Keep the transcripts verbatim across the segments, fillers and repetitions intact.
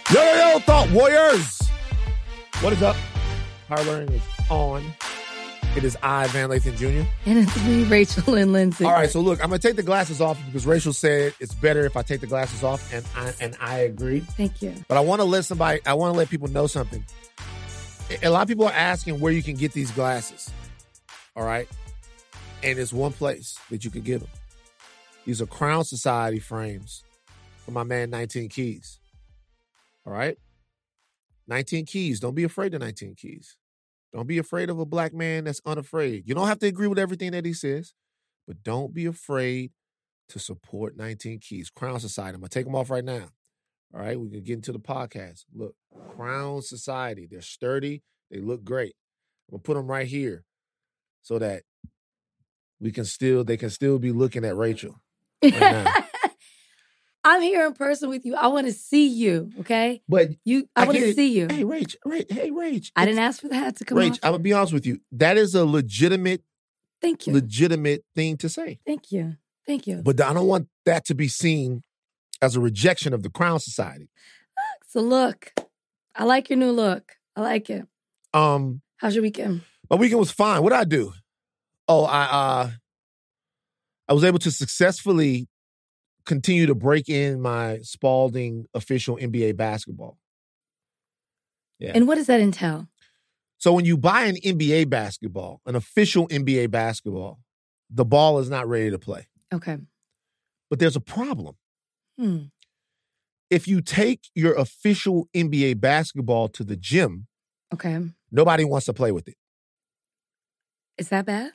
Yo, yo, yo, Thought Warriors. What is up? Higher Learning is on. It is I, Van Lathan Junior And it's me, Rachel and Lindsay. All right, so look, I'm going to take the glasses off because Rachel said it's better if I take the glasses off, and I, and I agree. Thank you. But I want to let somebody, I want to let people know something. A lot of people are asking where you can get these glasses. All right? And it's one place that you can get them. These are Crown Society frames for my man nineteen Keys. All right? nineteen Keys. Don't be afraid of nineteen Keys. Don't be afraid of a black man that's unafraid. You don't have to agree with everything that he says, but don't be afraid to support nineteen Keys. Crown Society. I'm going to take them off right now. All right? We can get into the podcast. Look, Crown Society. They're sturdy. They look great. I'm going to put them right here so that we can still, they can still be looking at Rachel right now. I'm here in person with you. I want to see you, okay? But you, I, I want to see you. Hey, Rach, Rach, hey, Rach. I didn't ask for the hat to come Rach, off. I'm going to be honest with you. That is a legitimate, Thank you. legitimate thing to say. Thank you. Thank you. But I don't want that to be seen as a rejection of the Crown Society. So look, I like your new look. I like it. Um, How's your weekend? My weekend was fine. What did I do? Oh, I uh, I was able to successfully continue to break in my Spalding official N B A basketball. Yeah. And what does that entail? So when you buy an N B A basketball, an official N B A basketball, the ball is not ready to play. Okay. But there's a problem. Hmm. If you take your official N B A basketball to the gym, okay, nobody wants to play with it. Is that bad?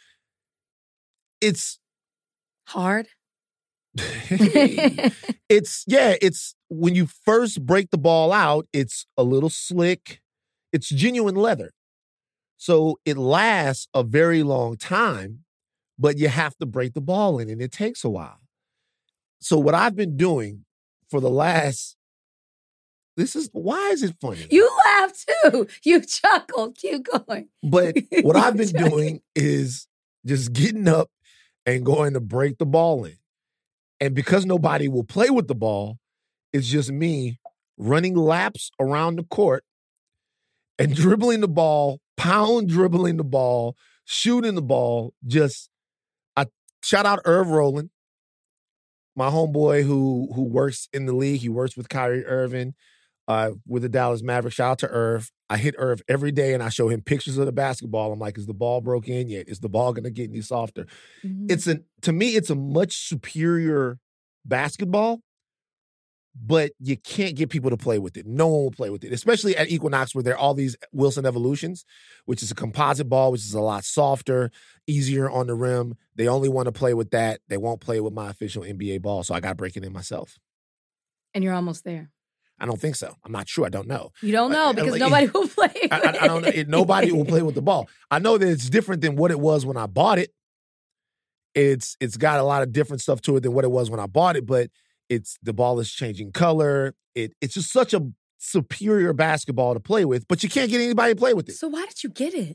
It's hard. it's, yeah, it's when you first break the ball out, it's a little slick. It's genuine leather. So it lasts a very long time, but you have to break the ball in, and it takes a while. So what I've been doing for the last, this is, why is it funny? You laugh too. You chuckled. Keep going. But what I've been doing is just getting up and going to break the ball in. And because nobody will play with the ball, it's just me running laps around the court and dribbling the ball, pound dribbling the ball, shooting the ball. Just, I shout out Irv Rowland, my homeboy who who works in the league. He works with Kyrie Irving, uh, with the Dallas Mavericks. Shout out to Irv. I hit Irv every day and I show him pictures of the basketball. I'm like, is the ball broke in yet? Is the ball going to get any softer? Mm-hmm. It's an, to me, it's a much superior basketball, but you can't get people to play with it. No one will play with it, especially at Equinox where there are all these Wilson Evolutions, which is a composite ball, which is a lot softer, easier on the rim. They only want to play with that. They won't play with my official N B A ball, so I got to break it in myself. And you're almost there. I don't think so. I'm not sure. I don't know. You don't know because like, nobody will play with I, I, I don't know. It, nobody will play with the ball. I know that it's different than what it was when I bought it. It's It's got a lot of different stuff to it than what it was when I bought it, but it's the ball is changing color. It It's just such a superior basketball to play with, but you can't get anybody to play with it. So why did you get it?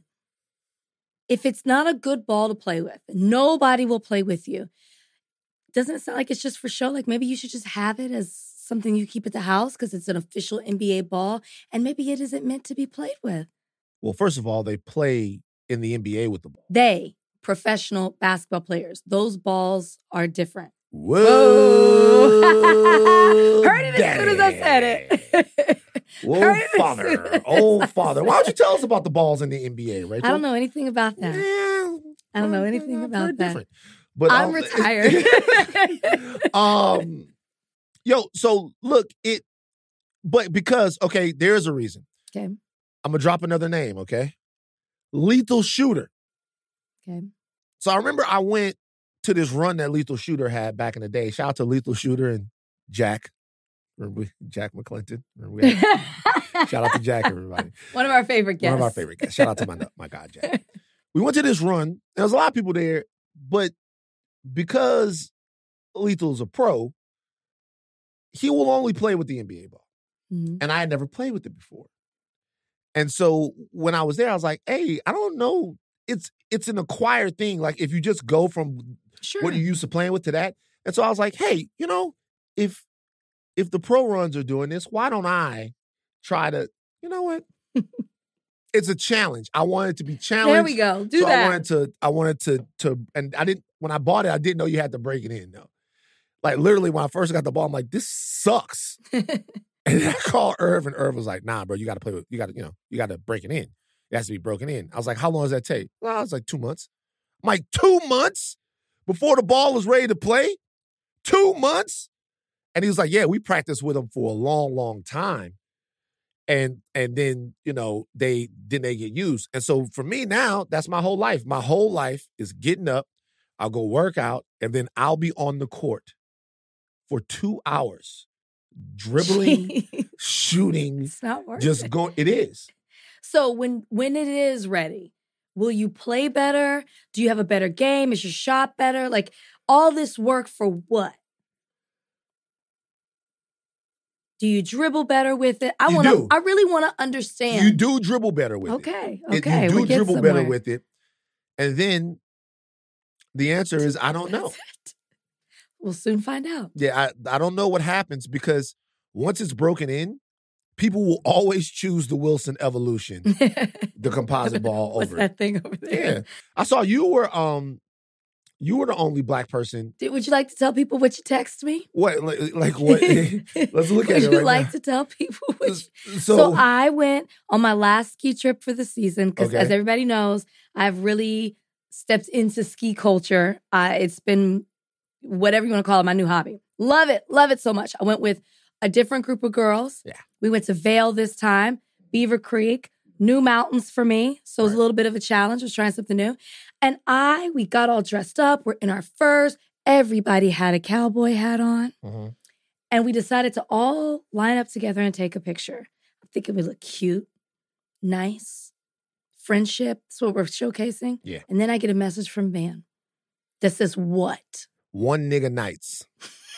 If it's not a good ball to play with, nobody will play with you. Doesn't it sound like it's just for show? Like maybe you should just have it as something you keep at the house because it's an official N B A ball, and maybe it isn't meant to be played with. Well, first of all, they play in the N B A with the ball. They, professional basketball players, those balls are different. Whoa. Whoa. Heard it as soon as I said it. Whoa, father. Oh, father. Why don't you tell us about the balls in the N B A, Rachel? I don't know anything about that. Yeah, I don't know anything about that. Different. But I'm um, retired. um, yo, so look, it, but because, okay, there's a reason. Okay. I'm going to drop another name, okay? Lethal Shooter. Okay. So I remember I went to this run that Lethal Shooter had back in the day. Shout out to Lethal Shooter and Jack. Remember we, Jack McClinton. Remember we had, shout out to Jack, everybody. One of our favorite guests. One of our favorite guests. Shout out to my, my God, Jack. We went to this run. There was a lot of people there, but because Lethal's a pro, he will only play with the N B A ball. Mm-hmm. And I had never played with it before. And so when I was there, I was like, hey, I don't know. It's it's an acquired thing. Like if you just go from sure. what you used to playing with to that. And so I was like, hey, you know, if if the pro runs are doing this, why don't I try to, you know what? It's a challenge. I wanted to be challenged. There we go. Do so that. I wanted to, I wanted to, to, and I didn't, when I bought it, I didn't know you had to break it in though. Like literally when I first got the ball, I'm like, this sucks. And I called Irv, and Irv was like, nah, bro, you got to play with, you got to, you know, you got to break it in. It has to be broken in. I was like, how long does that take? Well, I was like, two months. I'm like, two months before the ball was ready to play? Two months? And he was like, yeah, we practiced with them for a long, long time. And and then, you know, they then they get used. And so for me now, that's my whole life. My whole life is getting up, I'll go work out, and then I'll be on the court for two hours. Dribbling, shooting, It's not worth just it. going. It is. So when when it is ready, will you play better? Do you have a better game? Is your shot better? Like all this work for what? Do you dribble better with it? I You want do. to. I really want to understand. You do dribble better with Okay, it. okay, It, you we're do getting dribble better somewhere. with it. And then the answer is I don't know. That's it. We'll soon find out. Yeah, I, I don't know what happens because once it's broken in, people will always choose the Wilson Evolution, the composite ball What's over that it. thing over there? Yeah. I saw you were um you were the only black person. Did- Would you like to tell people what you text me? What like, like what let's look at Would it you right like now. to tell people what you... So, So, I went on my last ski trip for the season because, Okay. as everybody knows, I've really stepped into ski culture. Uh, it's been whatever you want to call it, my new hobby. Love it, love it so much. I went with a different group of girls. Yeah. We went to Vail this time, Beaver Creek, new mountains for me. So it was a Right. little bit of a challenge. I was trying something new. And I, we got all dressed up. We're in our furs. Everybody had a cowboy hat on. Mhm. And we decided to all line up together and take a picture. I'm thinking we look cute, nice, friendship. That's what we're showcasing. Yeah. And then I get a message from Van that says, what? One nigga nights.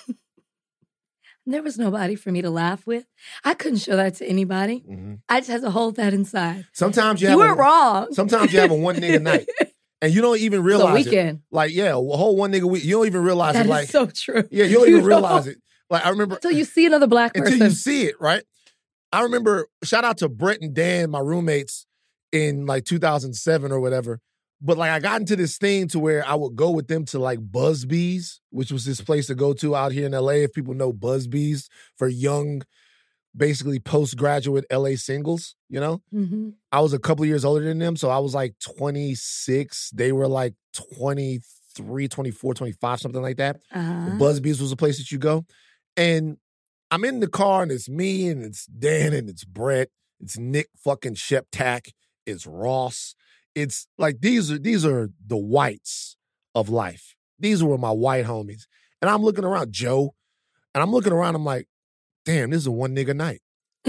And there was nobody for me to laugh with. I couldn't show that to anybody. Mhm. I just had to hold that inside. Sometimes you You, have were a, wrong. Sometimes you have a one nigga night. And you don't even It's a realize it. weekend. Like, yeah, a whole one nigga week. You don't even realize That it. is Like, so true. yeah, you don't You even realize don't. it. Like, I remember Until you see another black until person. you see it, right? I remember, shout out to Brett and Dan, my roommates, in like two thousand seven or whatever. But like, I got into this thing to where I would go with them to like Buzzbees, which was this place to go to out here in L A. If people know Buzzbees for young, basically postgraduate L A singles, you know? Mhm. I was a couple years older than them, so I was like twenty-six. They were like twenty-three, twenty-four, twenty-five, something like that. Uh-huh. Buzzbees was a place that you go. And I'm in the car, and it's me, and it's Dan, and it's Brett, it's Nick fucking Sheptack, it's Ross. It's like these are these are the whites of life. These were my white homies. And I'm looking around, Joe, and I'm looking around, I'm like, damn, this is a one nigga night.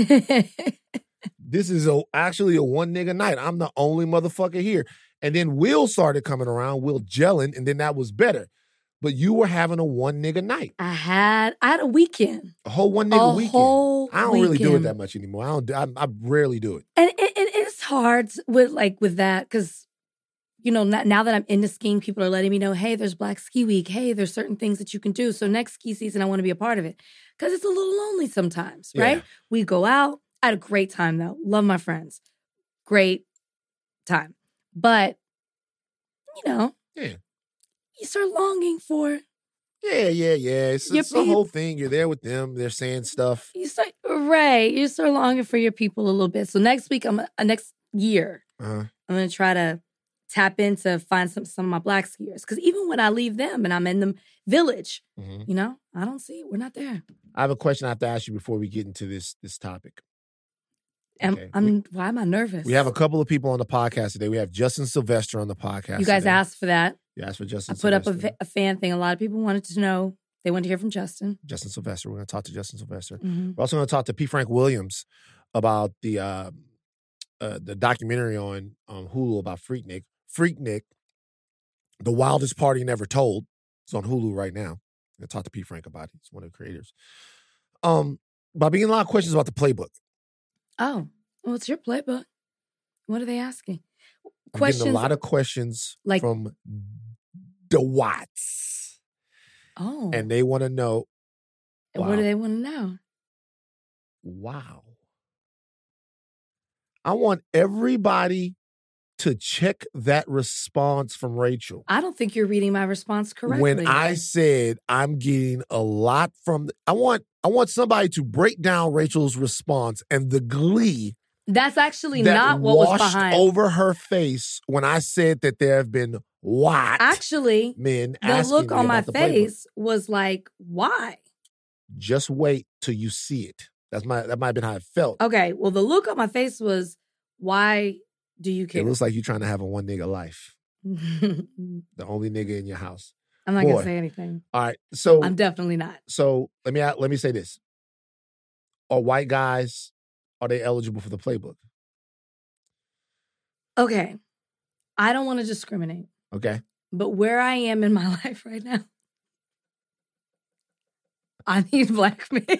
This is a, actually a one nigga night. I'm the only motherfucker here. And then Will started coming around, Will gelling, and then that was better. But you were having a one nigga night. I had I had a weekend. A whole one nigga A weekend. whole I don't really do it weekend. that much anymore. I don't. I, I rarely do it. And it, it, it's hard with like with that because, you know, now, now that I'm into skiing, people are letting me know, hey, there's Black Ski Week. Hey, there's certain things that you can do. So next ski season, I want to be a part of it because it's a little lonely sometimes, right? Yeah. We go out. I had a great time though. Love my friends. Great time. But, you know, Yeah. you start longing for, Yeah, yeah, yeah. It's, Your it's the peop- whole thing. You're there with them. They're saying stuff. you start, right, you start longing for your people a little bit. So next week, I'm, uh, next year, Uh-huh. I'm going to try to tap into find some some of my black skiers. Because even when I leave them and I'm in the village, Mhm. you know, I don't see it. We're not there. I have a question I have to ask you before we get into this this topic. And Okay. I'm, we, why am I nervous? we have a couple of people on the podcast today. We have Justin Sylvester on the podcast. You guys today. asked for that. You asked for Justin I put up a, Sylvester. fa- a fan thing. A lot of people wanted to know. They wanted to hear from Justin. Justin Sylvester. We're going to talk to Justin Sylvester. Mhm. We're also going to talk to P. Frank Williams about the uh, uh, the documentary on um, Hulu about Freaknik. Freaknik, The Wildest Party Never Told. It's on Hulu right now. I'm going to talk to P. Frank about it. He's one of the creators. Um, but I've been getting a lot of questions about the playbook. Oh, well, it's your playbook. What are they asking? I'm Questions. getting a lot of questions like- from the Watts. Oh, And they want to know, And Wow. what do they want to know? Wow. I want everybody to check that response from Rachel. I don't think you're reading my response correctly. When I said I'm getting a lot from, the, I want I want somebody to break down Rachel's response and the glee That's actually that not what was washed behind. over her face when I said that there have been white Actually, men the asking look me on my about the playbook. face was like, why? Just wait till you see it. That's my that might have been how it felt. Okay, well, the look on my face was, why do you care? It looks like you're trying to have a one nigga life. I'm The only nigga in your house. not Boy. gonna say anything. All right. So I'm definitely not. so let me let me say this. Are white guys, are they eligible for the playbook? Okay, I don't want to discriminate, Okay. but where I am in my life right now, I need black men.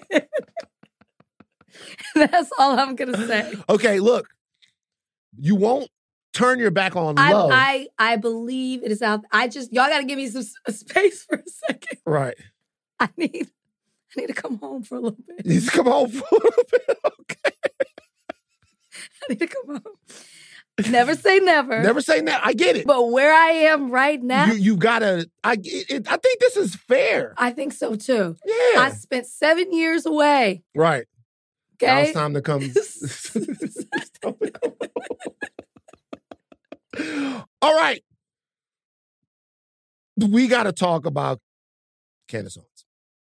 That's all I'm gonna say. Okay, look. You won't turn your back on I, love. I I believe it is out. I just y'all got to give me some s- space for a second. Right. I need I need to come home for a little bit. You need to come home for a little bit. Okay. I need to come home. Never say never. Never say that. I get it. But where I am right now, You you gotta. I it, it, I think this is fair. I think so too. Yeah. I spent seven years away. Right. Now Okay. it's time to come. It's time to come home. All right. We got to talk about Candace Owens.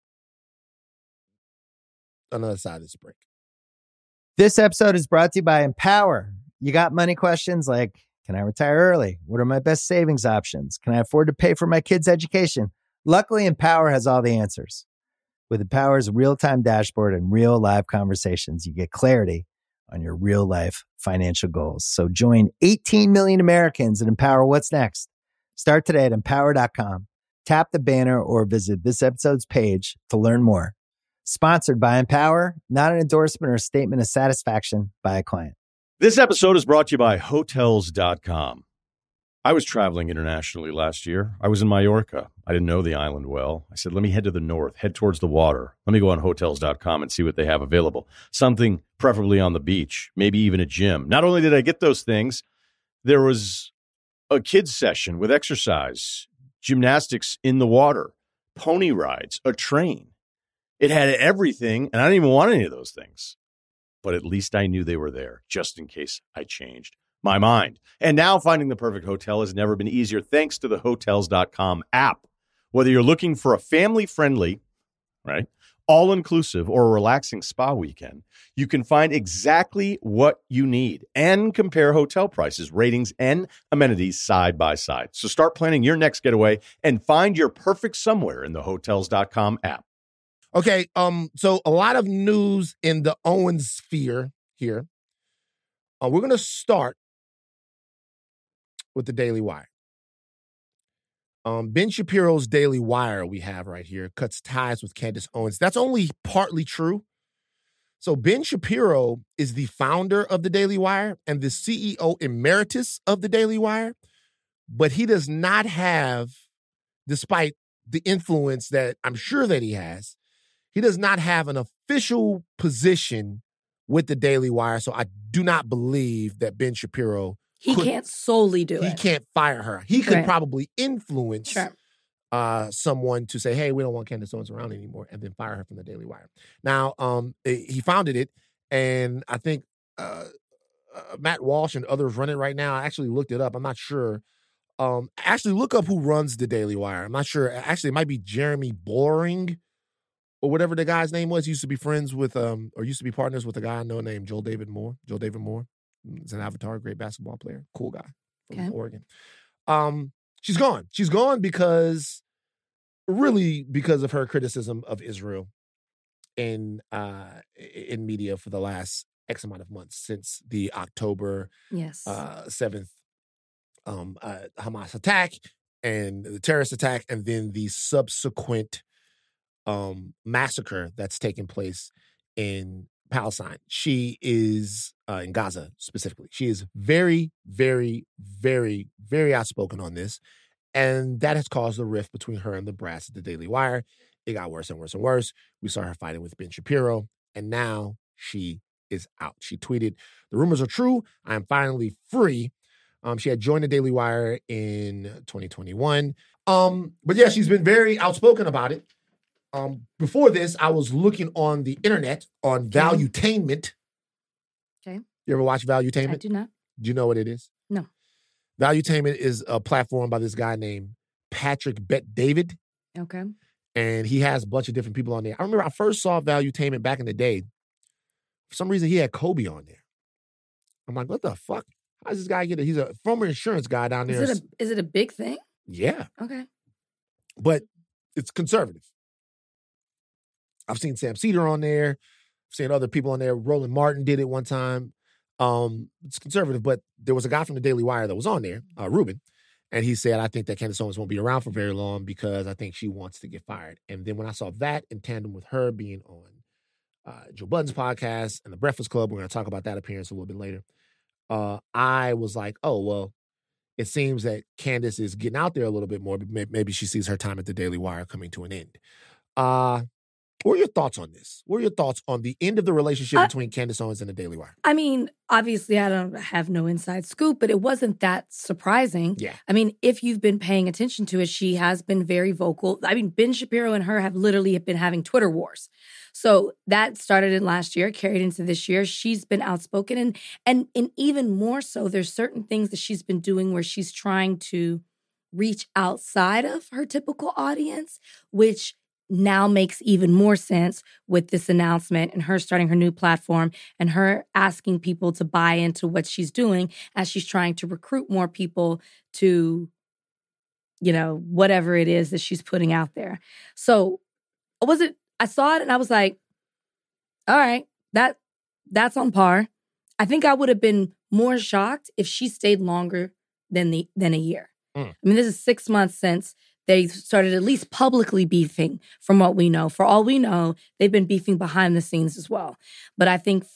Another side of this break. This episode is brought to you by Empower. You got money questions like, can I retire early? What are my best savings options? Can I afford to pay for my kids' education? Luckily, Empower has all the answers. With Empower's real-time dashboard and real live conversations, you get clarity on your real life financial goals. So join eighteen million Americans and Empower what's next. Start today at empower dot com. Tap the banner or visit this episode's page to learn more. Sponsored by Empower, not an endorsement or a statement of satisfaction by a client. This episode is brought to you by Hotels dot com. I was traveling internationally last year. I was in Mallorca. I didn't know the island well. I said, let me head to the north, head towards the water. Let me go on Hotels dot com and see what they have available. Something preferably on the beach, maybe even a gym. Not only did I get those things, there was a kids session with exercise, gymnastics in the water, pony rides, a train. It had everything, and I didn't even want any of those things. But at least I knew they were there, just in case I changed my mind. And now finding the perfect hotel has never been easier thanks to the Hotels dot com app. Whether you're looking for a family-friendly, right, all-inclusive or a relaxing spa weekend, you can find exactly what you need and compare hotel prices, ratings, and amenities side by side. So start planning your next getaway and find your perfect somewhere in the Hotels dot com app. Okay, um, so a lot of news in the Owens sphere here. Uh, we're going to start with the Daily Wire. Um, Ben Shapiro's Daily Wire we have right here cuts ties with Candace Owens. That's only partly true. So Ben Shapiro is the founder of the Daily Wire and the C E O emeritus of the Daily Wire, but he does not have, despite the influence that I'm sure that he has, he does not have an official position with the Daily Wire, so I do not believe that Ben Shapiro He could, can't solely do he it. He can't fire her. He could Right. probably influence Sure. uh, someone to say, hey, we don't want Candace Owens around anymore, and then fire her from the Daily Wire. Now, um, he founded it, and I think uh, uh, Matt Walsh and others run it right now. I actually looked it up. I'm not sure. Um, actually, look up who runs the Daily Wire. I'm not sure. Actually, it might be Jeremy Boring, or whatever the guy's name was. He used to be friends with, um, or used to be partners with a guy I know named Joel David Moore. Joel David Moore. He's an Avatar, great basketball player. Cool guy from Okay. Oregon. Um, she's gone. She's gone because, really because of her criticism of Israel in, uh, in media for the last X amount of months since the October Yes. uh, seventh um, uh, Hamas attack and the terrorist attack, and then the subsequent um, massacre that's taken place in Palestine. She is uh, in Gaza specifically. She is very, very, very, very outspoken on this, and that has caused a rift between her and the brass at the Daily Wire. it got worse and worse and worse. We saw her fighting with Ben Shapiro, and now she is out. She tweeted, "The rumors are true. I am finally free." Um, she had joined the Daily Wire in twenty twenty-one. Um, but yeah, she's been very outspoken about it. Um, before this, I was looking on the internet on Okay. Valuetainment. Okay. You ever watch Valuetainment? I do not. Do you know what it is? No. Valuetainment is a platform by this guy named Patrick Bet-David, Okay. and he has a bunch of different people on there. I remember I first saw Valuetainment back in the day. For some reason, he had Kobe on there. I'm like, what the fuck? How does this guy get it? He's a former insurance guy down there. Is it a, is it a big thing? Yeah, Okay. but it's conservative. I've seen Sam Cedar on there. I've seen other people on there. Roland Martin did it one time. Um, it's conservative, but there was a guy from the Daily Wire that was on there, uh, Ruben, and he said, I think that Candace Owens won't be around for very long because I think she wants to get fired. And then when I saw that in tandem with her being on uh, Joe Budden's podcast and The Breakfast Club, we're going to talk about that appearance a little bit later, uh, I was like, oh, well, it seems that Candace is getting out there a little bit more. But maybe she sees her time at the Daily Wire coming to an end. Uh, what are your thoughts on this? What are your thoughts on the end of the relationship I, between Candace Owens and the Daily Wire? I mean, obviously, I don't have no inside scoop, but it wasn't that surprising. Yeah. I mean, if you've been paying attention to it, she has been very vocal. I mean, Ben Shapiro and her have literally been having Twitter wars. So that started in last year, carried into this year. She's been outspoken. And, and, and even more so, there's certain things that she's been doing where she's trying to reach outside of her typical audience, which now makes even more sense with this announcement and her starting her new platform and her asking people to buy into what she's doing as she's trying to recruit more people to, you know, whatever it is that she's putting out there. So was it, I saw it and I was like, all right, that that's on par. I think I would have been more shocked if she stayed longer than the than a year. Mm. I mean, this is six months since they started at least publicly beefing, from what we know. For all we know, they've been beefing behind the scenes as well. But I think,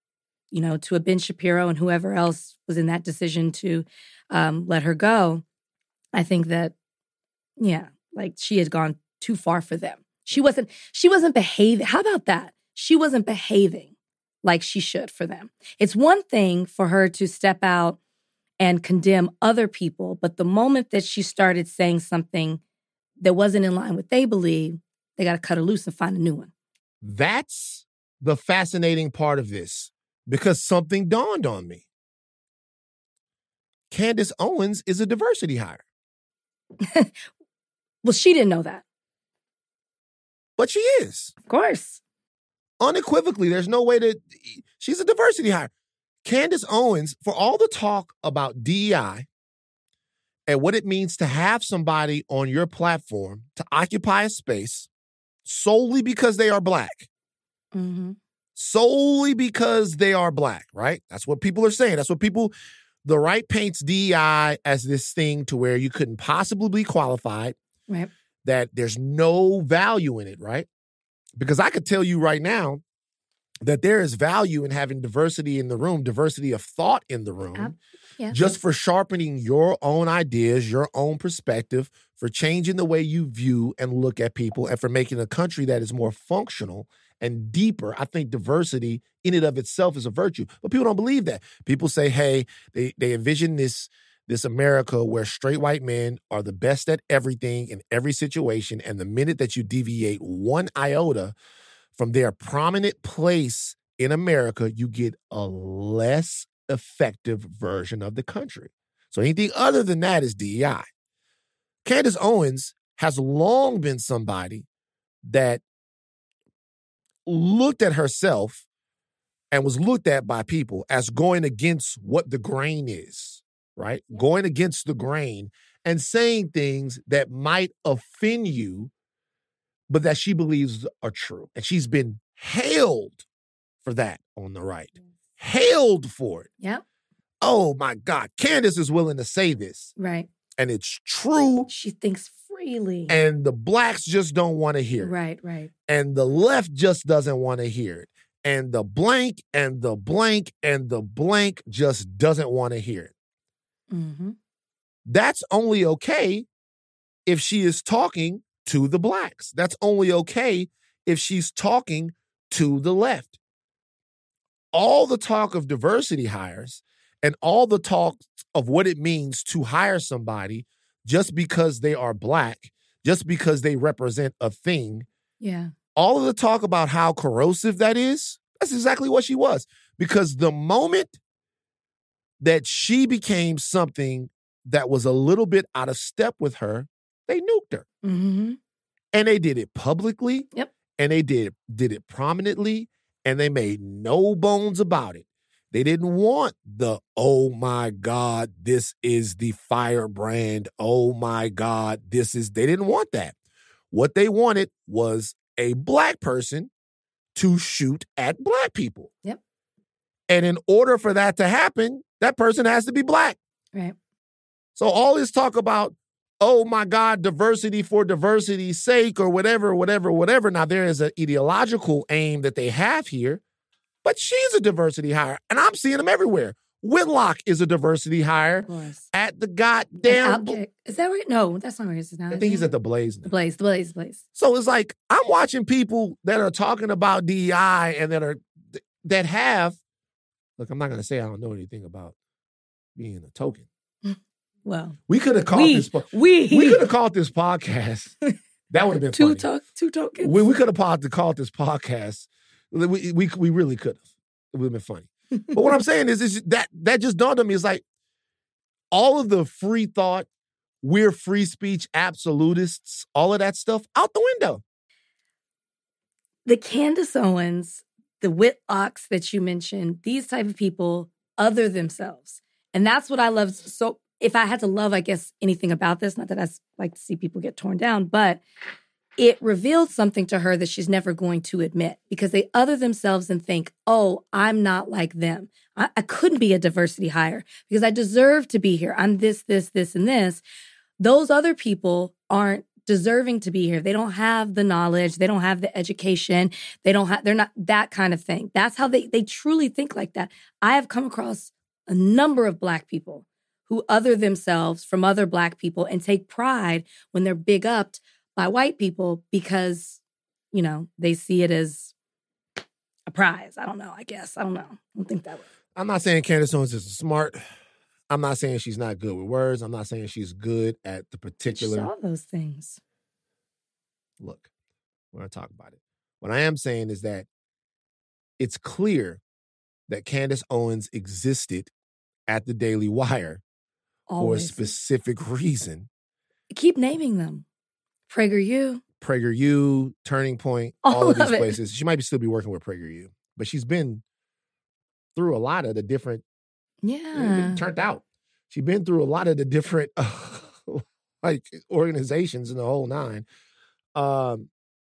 you know, to a Ben Shapiro and whoever else was in that decision to um, let her go, I think that, yeah, like she had gone too far for them. She wasn't, she wasn't behaving. How about that? She wasn't behaving like she should for them. It's one thing for her to step out and condemn other people. But the moment that she started saying something that wasn't in line with what they believe, they got to cut her loose and find a new one. That's the fascinating part of this, because something dawned on me. Candace Owens is a diversity hire. Well, she didn't know that. But she is. Of course. Unequivocally, there's no way to, she's a diversity hire. Candace Owens, for all the talk about D E I and what it means to have somebody on your platform to occupy a space solely because they are Black, mm-hmm. solely because they are Black, right? That's what people are saying. That's what people, the right paints D E I as this thing to where you couldn't possibly be qualified, right? That there's no value in it, right? Because I could tell you right now that there is value in having diversity in the room, diversity of thought in the room, uh, yeah. just for sharpening your own ideas, your own perspective, for changing the way you view and look at people, and for making a country that is more functional and deeper. I think diversity in and of itself is a virtue, but people don't believe that. People say, hey, they, they envision this, this America where straight white men are the best at everything in every situation, and the minute that you deviate one iota from their prominent place in America, you get a less effective version of the country. So anything other than that is D E I. Candace Owens has long been somebody that looked at herself and was looked at by people as going against what the grain is, right? Going against the grain and saying things that might offend you, but that she believes are true. And she's been hailed for that on the right. Hailed for it. Yep. Oh, my God. Candace is willing to say this. Right. And it's true. She thinks freely. And the Blacks just don't want to hear it. Right, right. And the left just doesn't want to hear it. And the blank and the blank and the blank just doesn't want to hear it. Mm-hmm. That's only okay if she is talking to the blacks. That's only okay if she's talking to the left. All the talk of diversity hires and all the talk of what it means to hire somebody just because they are black, just because they represent a thing. Yeah. All of the talk about how corrosive that is, that's exactly what she was. Because the moment that she became something that was a little bit out of step with her, they nuked her. Mm-hmm. And they did it publicly. Yep. And they did, did it prominently. And they made no bones about it. They didn't want the, oh my God, this is the firebrand. Oh my God, this is, they didn't want that. What they wanted was a black person to shoot at black people. Yep. And in order for that to happen, that person has to be black. Right. So all this talk about, oh my God, diversity for diversity's sake or whatever, whatever, whatever. Now, there is an ideological aim that they have here, but she's a diversity hire, and I'm seeing them everywhere. Whitlock is a diversity hire Of course. at the goddamn... Outkick. Is that right? No, that's not where he is now. I think he's at the Blaze now. The Blaze, the Blaze, the Blaze. So it's like, I'm watching people that are talking about D E I and that are, that have, look, I'm not going to say I don't know anything about being a token. Well, We could have called we, this, we, we could have called this podcast. That would have been two, funny. to- two tokens. We, we could have called this podcast. We, we, we really could have. It would have been funny. But what I'm saying is, is that that just dawned on me. It's like all of the free thought, we're free speech absolutists, all of that stuff out the window. The Candace Owens, the Whitlocks that you mentioned, these type of people other themselves. And that's what I love. So if I had to love, I guess, anything about this, not that I like to see people get torn down, but it revealed something to her that she's never going to admit because they other themselves and think, oh, I'm not like them. I, I couldn't be a diversity hire because I deserve to be here. I'm this, this, this, and this. Those other people aren't deserving to be here. They don't have the knowledge. They don't have the education. They don't have, they're not that kind of thing. That's how they, they truly think like that. I have come across a number of Black people who other themselves from other Black people and take pride when they're big upped by white people because, you know, they see it as a prize. I don't know, I guess. I don't know. I don't think that way. I'm not saying Candace Owens is smart. I'm not saying she's not good with words. I'm not saying she's good at the particular... All those things. Look, we're going to talk about it. What I am saying is that it's clear that Candace Owens existed at the Daily Wire Always. for a specific reason. Keep naming them. PragerU. PragerU, Turning Point, all, all of these of places. She might be still be working with PragerU, but she's been through a lot of the different... Yeah. It turned out. She's been through a lot of the different uh, like organizations in the whole nine. Um,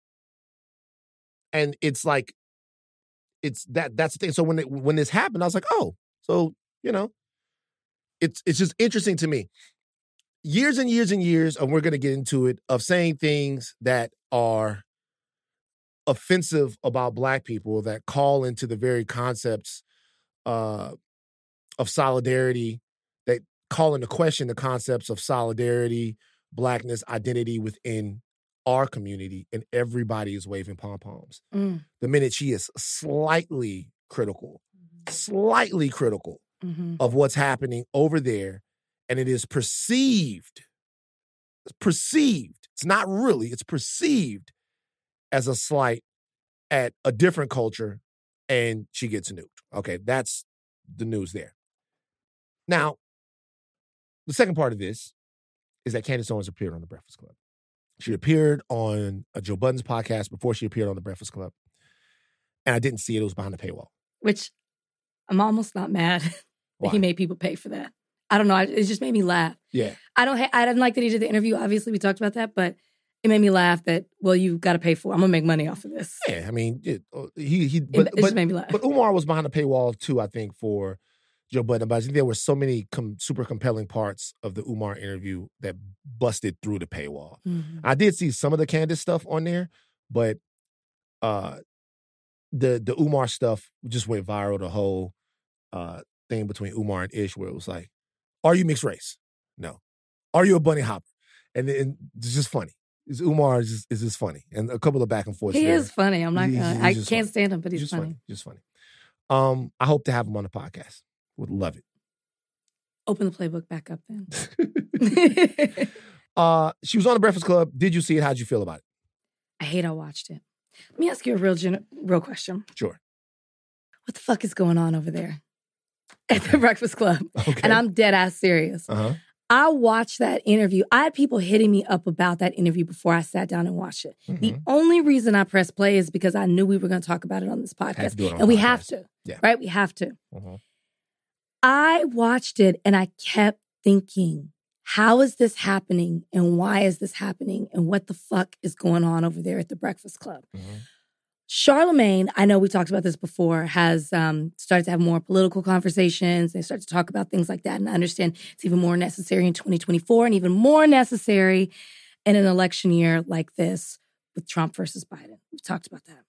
and it's like, it's that, that's the thing. So when it, when this happened, I was like, oh, so, you know, it's, it's just interesting to me. Years and years and years, and we're going to get into it, of saying things that are offensive about Black people, that call into the very concepts uh, of solidarity, that call into question the concepts of solidarity, Blackness, identity within our community, and everybody is waving pom-poms. Mm. The minute she is slightly critical, slightly critical Mm-hmm. of what's happening over there, and it is perceived, perceived, it's not really, it's perceived as a slight at a different culture, and she gets nuked. Okay, that's the news there. Now, the second part of this is that Candace Owens appeared on The Breakfast Club. She appeared on a Joe Budden's podcast before she appeared on The Breakfast Club, and I didn't see it. It was behind the paywall. Which I'm almost not mad that Why? he made people pay for that. I don't know. It just made me laugh. Yeah. I don't. Ha- I didn't like that he did the interview. Obviously, we talked about that, but it made me laugh that, well, you got to pay for it. I'm going to make money off of this. Yeah, I mean, it, he, he, but, it, it but, just made me laugh. But Umar was behind the paywall too, I think, for Joe Budden. But I think there were so many com- super compelling parts of the Umar interview that busted through the paywall. Mm-hmm. I did see some of the Candace stuff on there, but uh, the the Umar stuff just went viral. The whole uh, thing between Umar and Ish, where it was like, "Are you mixed race? No. Are you a bunny hopper?" And, and it's just funny. Is Umar is just, is just funny, and a couple of back and forth. He there. is funny. I'm not He's- gonna. he's I just can't funny. stand him, but he's just funny. funny. Just funny. Um, I hope to have him on the podcast. Would love it. Open the playbook back up then. uh, she was on the Breakfast Club. Did you see it? How'd you feel about it? I hate I watched it. Let me ask you a real, gen- real question. Sure. What the fuck is going on over there at the Breakfast Club? Okay. And I'm dead ass serious. Uh-huh. I watched that interview. I had people hitting me up about that interview before I sat down and watched it. Mhm. The only reason I pressed play is because I knew we were going to talk about it on this Had podcast. to do it on And we podcast. have to. Yeah. Right? We have to. Uh-huh. I watched it and I kept thinking, how is this happening? And why is this happening? And what the fuck is going on over there at the Breakfast Club? Mhm. Charlemagne, I know we talked about this before, has um, started to have more political conversations. They start to talk about things like that. And I understand it's even more necessary in twenty twenty-four and even more necessary in an election year like this with Trump versus Biden. We've talked about that.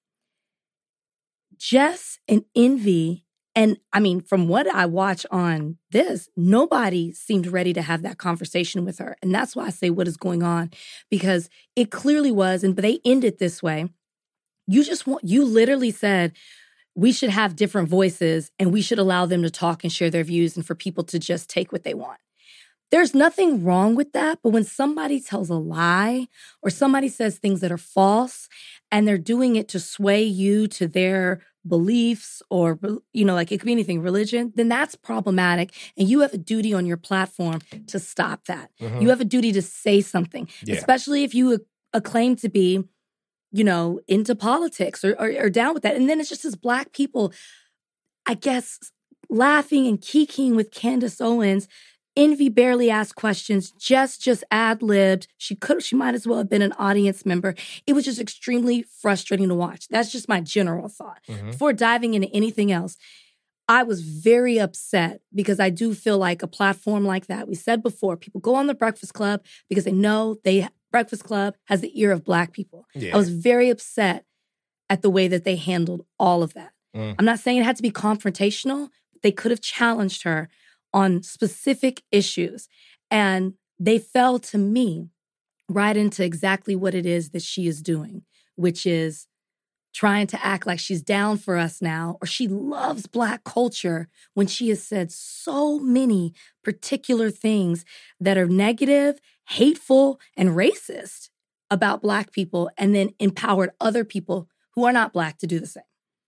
Jess and Envy, and I mean, from what I watch on this, nobody seemed ready to have that conversation with her. And that's why I say what is going on, because it clearly was, and but they end it this way. You just want, you literally said we should have different voices and we should allow them to talk and share their views and for people to just take what they want. There's nothing wrong with that. But when somebody tells a lie or somebody says things that are false and they're doing it to sway you to their beliefs or, you know, like it could be anything, religion, then that's problematic. And you have a duty on your platform to stop that. Mhm. You have a duty to say something, Yeah. especially if you acclaim to be, you know, into politics or, or, or down with that. And then it's just as Black people, I guess, laughing and kikiing with Candace Owens. Envy barely asked questions. Jess just ad-libbed. She could, she might as well have been an audience member. It was just extremely frustrating to watch. That's just my general thought. Mhm. Before diving into anything else, I was very upset because I do feel like a platform like that, we said before, people go on the Breakfast Club because they know they Breakfast Club has the ear of Black people. Yeah. I was very upset at the way that they handled all of that. Mm. I'm not saying it had to be confrontational, but they could have challenged her on specific issues. And they fell to me right into exactly what it is that she is doing, which is trying to act like she's down for us now, or she loves Black culture when she has said so many particular things that are negative, hateful, and racist about Black people, and then empowered other people who are not Black to do the same.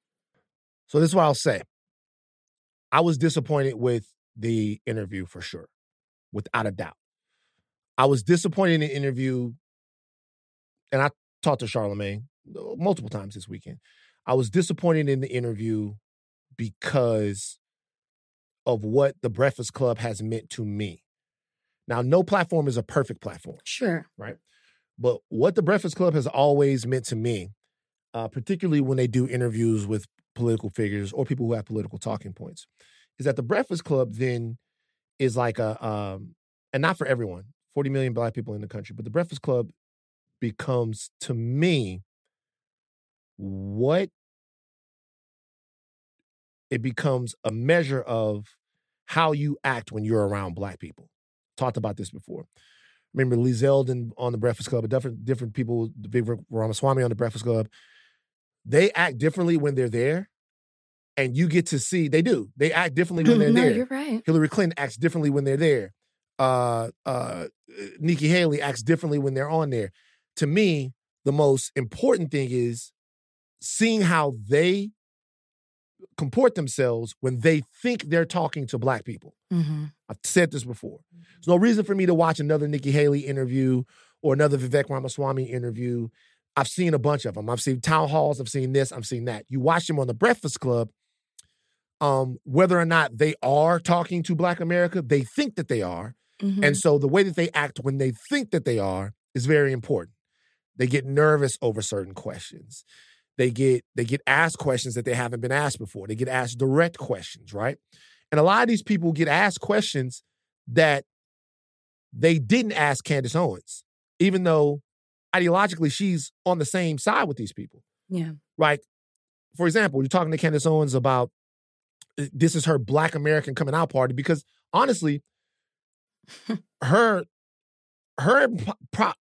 So this is what I'll say. I was disappointed with the interview for sure, without a doubt. I was disappointed in the interview, and I talked to Charlemagne multiple times this weekend. I was disappointed in the interview because of what the Breakfast Club has meant to me. Now, no platform is a perfect platform, Sure. right? But what the Breakfast Club has always meant to me, uh, particularly when they do interviews with political figures or people who have political talking points, is that the Breakfast Club then is like a, um, and not for everyone, forty million Black people in the country, but the Breakfast Club becomes, to me, what it becomes a measure of how you act when you're around Black people. Talked about this before. Remember Lee Zeldin on the Breakfast Club, different different people, Vivek Ramaswamy on the Breakfast Club. They act differently when they're there, and you get to see they do. They act differently when they're no, there. you're right. Hillary Clinton acts differently when they're there. Uh, uh, Nikki Haley acts differently when they're on there. To me, the most important thing is seeing how they comport themselves when they think they're talking to Black people. Mm-hmm. I've said this before. There's no reason for me to watch another Nikki Haley interview or another Vivek Ramaswamy interview. I've seen a bunch of them. I've seen town halls. I've seen this. I've seen that. You watch them on the Breakfast Club, um, whether or not they are talking to Black America, they think that they are. Mm-hmm. And so the way that they act when they think that they are is very important. They get nervous over certain questions. They get they get asked questions that they haven't been asked before. They get asked direct questions, right? And a lot of these people get asked questions that they didn't ask Candace Owens, even though ideologically she's on the same side with these people. Yeah. Right? For example, you're talking to Candace Owens about this is her Black American coming out party because honestly, her her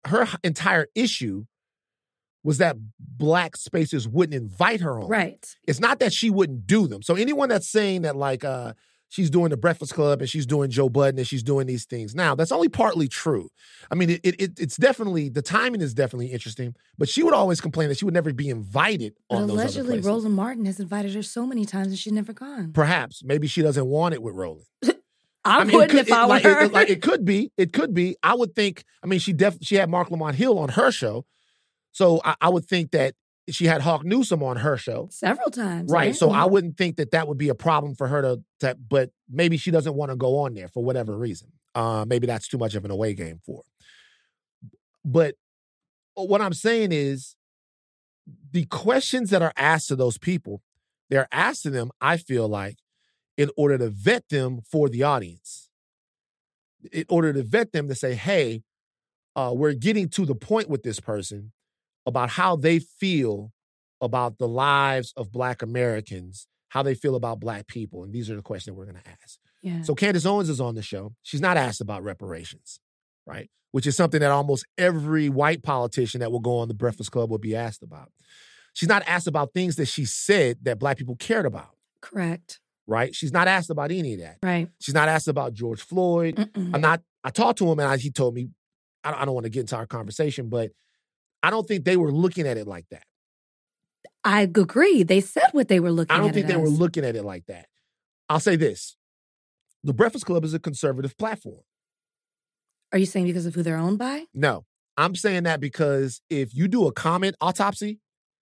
her entire issue was that black spaces wouldn't invite her on. Right. It's not that she wouldn't do them. So anyone that's saying that like uh, she's doing the Breakfast Club and she's doing Joe Budden and she's doing these things now, that's only partly true. I mean, it, it it's definitely, the timing is definitely interesting, but she would always complain that she would never be invited But on those other allegedly, places. Roland Martin has invited her so many times and she's never gone. Perhaps. Maybe she doesn't want it with Roland. I, I mean, it wouldn't could, if I it, were like, her. It, like, it could be. It could be. I would think, I mean, she def- she had Mark Lamont Hill on her show. So I, I would think that she had Hawk Newsome on her show. Several times. Right. So I apparently. wouldn't think that that would be a problem for her to, to but maybe she doesn't want to go on there for whatever reason. Uh, maybe that's too much of an away game for her. But what I'm saying is the questions that are asked to those people, they're asked to them, I feel like, in order to vet them for the audience. In order to vet them to say, hey, uh, we're getting to the point with this person about how they feel about the lives of Black Americans, how they feel about Black people. And these are the questions that we're going to ask. Yeah. So Candace Owens is on the show. She's not asked about reparations, right? Which is something that almost every white politician that will go on the Breakfast Club will be asked about. She's not asked about things that she said that Black people cared about. Correct. Right? She's not asked about any of that. Right. She's not asked about George Floyd. Mm-mm. I'm not, I talked to him and I, he told me, I don't, I don't want to get into our conversation, but I don't think they were looking at it like that. I agree. They said what they were looking at. I don't think it they as. were looking at it like that. I'll say this. The Breakfast Club is a conservative platform. Are you saying because of who they're owned by? No. I'm saying that because if you do a comment autopsy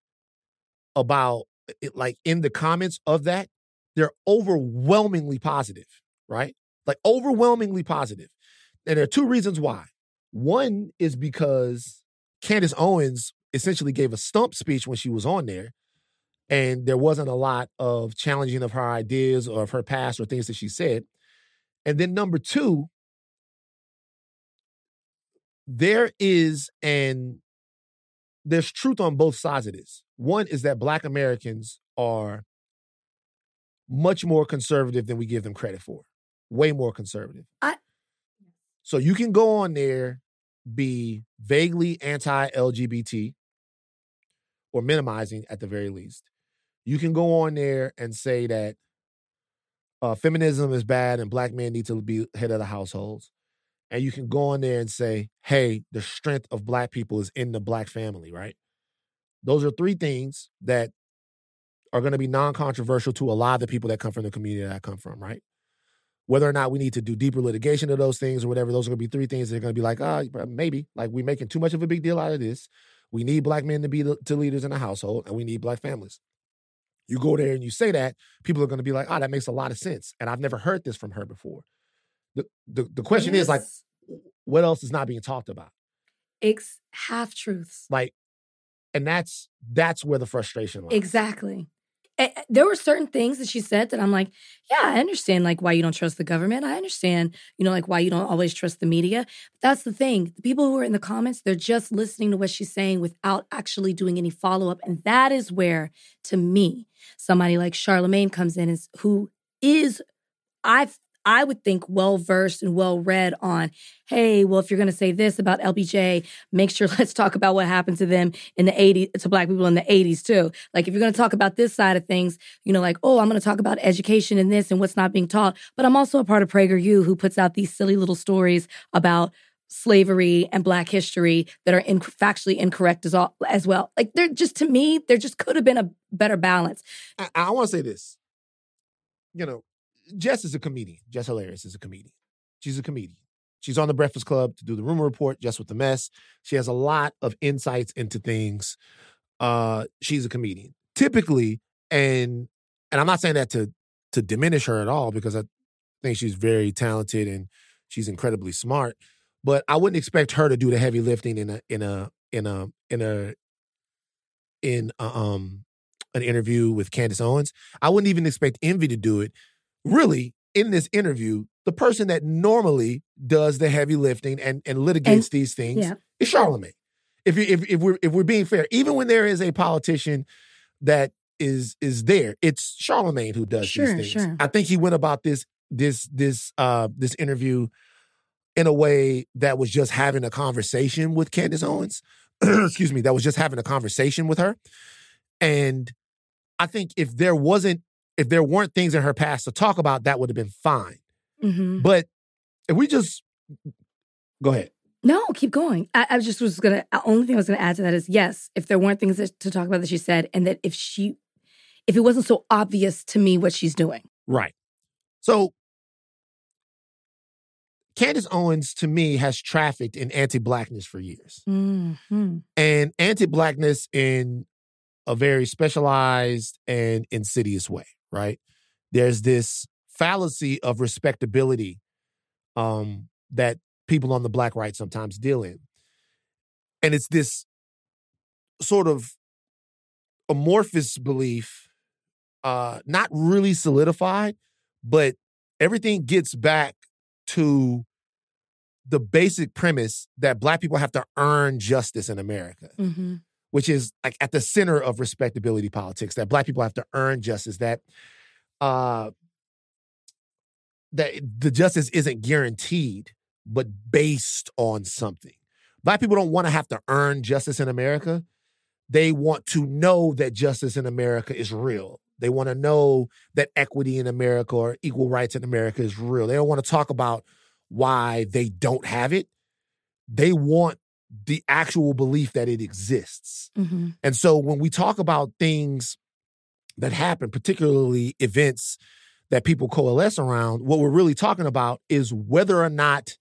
about, it, like in the comments of that, they're overwhelmingly positive, right? Like overwhelmingly positive. And there are two reasons why. One is because Candace Owens essentially gave a stump speech when she was on there, and there wasn't a lot of challenging of her ideas or of her past or things that she said. And then number two, there is an, there's truth on both sides of this. One is that Black Americans are much more conservative than we give them credit for. Way more conservative. I, so you can go on there, be vaguely anti-L G B T or minimizing at the very least. You can go on there and say that uh, feminism is bad and Black men need to be head of the households. And you can go on there and say, hey, the strength of Black people is in the Black family, right? Those are three things that are going to be non-controversial to a lot of the people that come from the community that I come from, right? Whether or not we need to do deeper litigation of those things or whatever, those are going to be three things that are going to be like, ah, oh, maybe. Like, we're making too much of a big deal out of this. We need Black men to be the, to leaders in the household, and we need Black families. You go there and you say that, people are going to be like, oh, that makes a lot of sense. And I've never heard this from her before. The the, the question yes. is, like, what else is not being talked about? It's half-truths. Like, and that's that's where the frustration lies. Exactly. There were certain things that she said that I'm like, yeah, I understand, like, why you don't trust the government. I understand, you know, like, why you don't always trust the media. But that's the thing. The people who are in the comments, they're just listening to what she's saying without actually doing any follow-up. And that is where, to me, somebody like Charlamagne comes in, is who is, I've I would think well-versed and well-read on, hey, well, if you're going to say this about L B J, make sure let's talk about what happened to them in the eighties, to Black people in the eighties too. Like, if you're going to talk about this side of things, you know, like, oh, I'm going to talk about education and this and what's not being taught. But I'm also a part of PragerU, who puts out these silly little stories about slavery and Black history that are in, factually incorrect as, all, as well. Like, they're just, to me, there just could have been a better balance. I, I want to say this. You know, Jess is a comedian. Jess Hilarious is a comedian. She's a comedian. She's on the Breakfast Club to do the Rumor Report, Jess with the Mess. She has a lot of insights into things. Uh, she's a comedian. Typically, and and I'm not saying that to to diminish her at all, because I think she's very talented and she's incredibly smart. But I wouldn't expect her to do the heavy lifting in a in a in a in a in a, um an interview with Candace Owens. I wouldn't even expect Envy to do it. Really, in this interview, the person that normally does the heavy lifting and, and litigates and, these things yeah. is Charlamagne. If, you, if if we're if we're being fair, even when there is a politician that is is there, it's Charlamagne who does sure, these things. Sure. I think he went about this this this uh this interview in a way that was just having a conversation with Candace Owens. Excuse me, that was just having a conversation with her. And I think if there wasn't, if there weren't things in her past to talk about, that would have been fine. Mm-hmm. But if we just, go ahead. No, keep going. I, I just was going to, the only thing I was going to add to that is, yes, if there weren't things that, to talk about that she said, and that if she, if it wasn't so obvious to me what she's doing. Right. So Candace Owens, to me, has trafficked in anti-Blackness for years. Mm-hmm. And anti-Blackness in a very specialized and insidious way, right? There's this fallacy of respectability um, that people on the Black right sometimes deal in. And it's this sort of amorphous belief, uh, not really solidified, but everything gets back to the basic premise that Black people have to earn justice in America, Mm-hmm. which is like at the center of respectability politics, that Black people have to earn justice, that uh, that the justice isn't guaranteed, but based on something. Black people don't want to have to earn justice in America. They want to know that justice in America is real. They want to know that equity in America or equal rights in America is real. They don't want to talk about why they don't have it. They want the actual belief that it exists. Mm-hmm. And so when we talk about things that happen, particularly events that people coalesce around, what we're really talking about is whether or not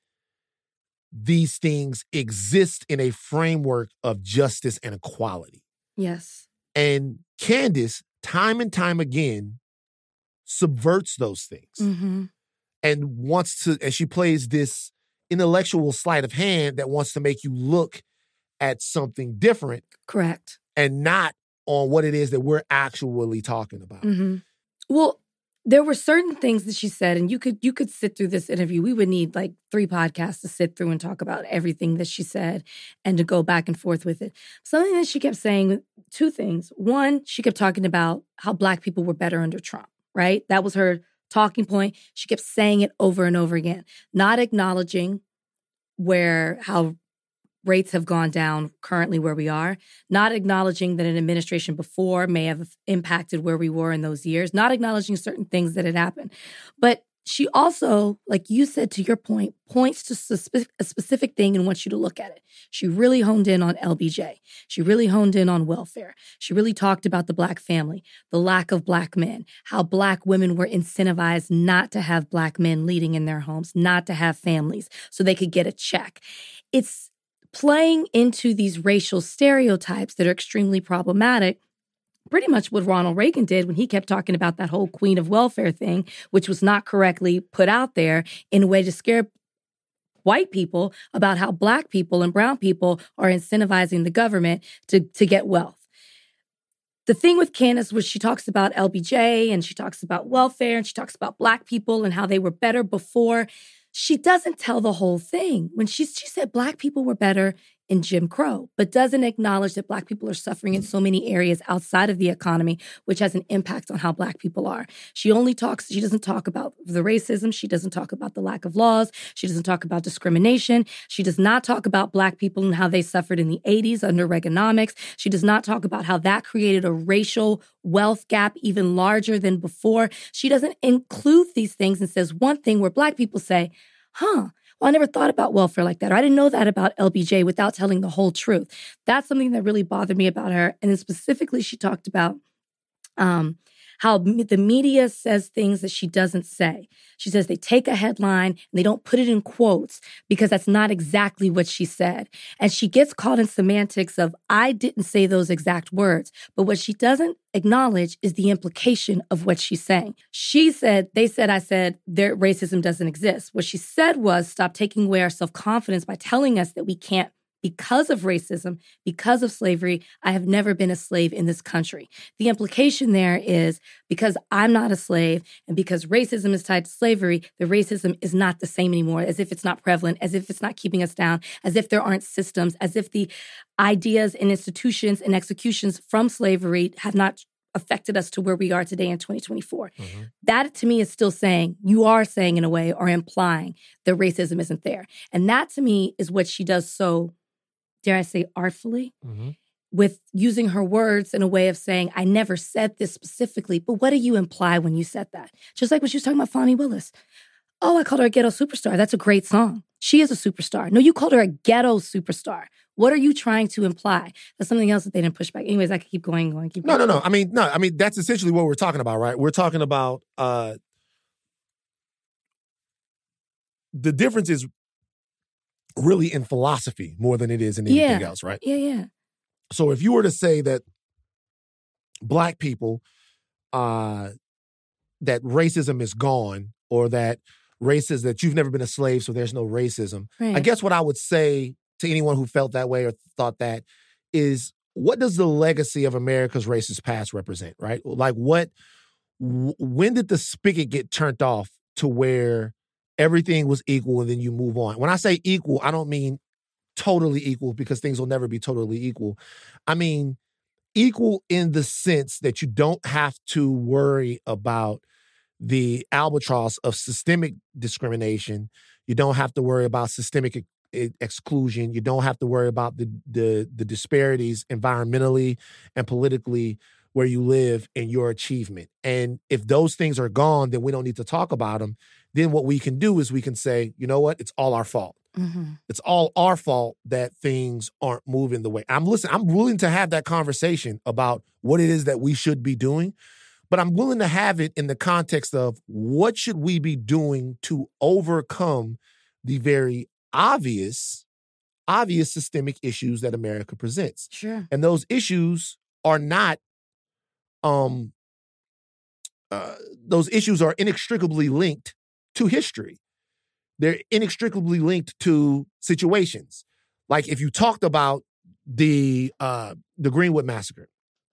these things exist in a framework of justice and equality. Yes. And Candace, time and time again, subverts those things Mm-hmm. and wants to, and she plays this intellectual sleight of hand that wants to make you look at something different. Correct. And not on what it is that we're actually talking about. Mm-hmm. Well, there were certain things that she said, and you could you could sit through this interview. We would need like three podcasts to sit through and talk about everything that she said and to go back and forth with it. Something that she kept saying, two things. One, she kept talking about how Black people were better under Trump, right? That was her talking point. She kept saying it over and over again, not acknowledging where how rates have gone down currently where we are, not acknowledging that an administration before may have impacted where we were in those years, not acknowledging certain things that had happened. But she also, like you said to your point, points to a specific thing and wants you to look at it. She really honed in on L B J. She really honed in on welfare. She really talked about the Black family, the lack of Black men, how Black women were incentivized not to have Black men leading in their homes, not to have families so they could get a check. It's playing into these racial stereotypes that are extremely problematic, pretty much what Ronald Reagan did when he kept talking about that whole queen of welfare thing, which was not correctly put out there in a way to scare white people about how Black people and brown people are incentivizing the government to, to get wealth. The thing with Candace was she talks about L B J and she talks about welfare and she talks about Black people and how they were better before. She doesn't tell the whole thing. When she, she said Black people were better in Jim Crow, but doesn't acknowledge that Black people are suffering in so many areas outside of the economy, which has an impact on how Black people are. She only talks, she doesn't talk about the racism. She doesn't talk about the lack of laws. She doesn't talk about discrimination. She does not talk about Black people and how they suffered in the eighties under Reaganomics. She does not talk about how that created a racial wealth gap even larger than before. She doesn't include these things and says one thing where Black people say, huh, well, I never thought about welfare like that, or I didn't know that about L B J without telling the whole truth. That's something that really bothered me about her. And then specifically, she talked about um, how the media says things that she doesn't say. She says they take a headline and they don't put it in quotes because that's not exactly what she said. And she gets caught in semantics of, I didn't say those exact words. But what she doesn't acknowledge is the implication of what she's saying. She said, they said, I said, their racism doesn't exist. What she said was, stop taking away our self-confidence by telling us that we can't because of racism, because of slavery. I have never been a slave in this country. The implication there is because I'm not a slave and because racism is tied to slavery, the racism is not the same anymore, as if it's not prevalent, as if it's not keeping us down, as if there aren't systems, as if the ideas and institutions and executions from slavery have not affected us to where we are today in twenty twenty-four. Mm-hmm. That to me is still saying, you are saying in a way or implying that racism isn't there. And that to me is what she does so, dare I say, artfully, mm-hmm. with using her words in a way of saying, I never said this specifically, but what do you imply when you said that? Just like when she was talking about Fonnie Willis. Oh, I called her a ghetto superstar. That's a great song. She is a superstar. No, you called her a ghetto superstar. What are you trying to imply? That's something else that they didn't push back. Anyways, I could keep going, going, keep no, going. No, no, no. I mean, no, I mean, that's essentially what we're talking about, right? We're talking about uh, the difference is really in philosophy more than it is in anything yeah. else, right? Yeah, yeah. So if you were to say that Black people, uh, that racism is gone, or that racism, that you've never been a slave, so there's no racism. Right. I guess what I would say to anyone who felt that way or thought that is, what does the legacy of America's racist past represent, right? Like what, w- when did the spigot get turned off to where everything was equal and then you move on? When I say equal, I don't mean totally equal, because things will never be totally equal. I mean equal in the sense that you don't have to worry about the albatross of systemic discrimination. You don't have to worry about systemic ex- exclusion. You don't have to worry about the, the the disparities environmentally and politically where you live and your achievement. And if those things are gone, then we don't need to talk about them. Then what we can do is we can say, you know what? It's all our fault. Mm-hmm. It's all our fault that things aren't moving the way. I'm listening. I'm willing to have that conversation about what it is that we should be doing. But I'm willing to have it in the context of what should we be doing to overcome the very obvious, obvious systemic issues that America presents. Sure. And those issues are not, um, uh, those issues are inextricably linked to history. They're inextricably linked to situations. Like if you talked about the uh, the Greenwood Massacre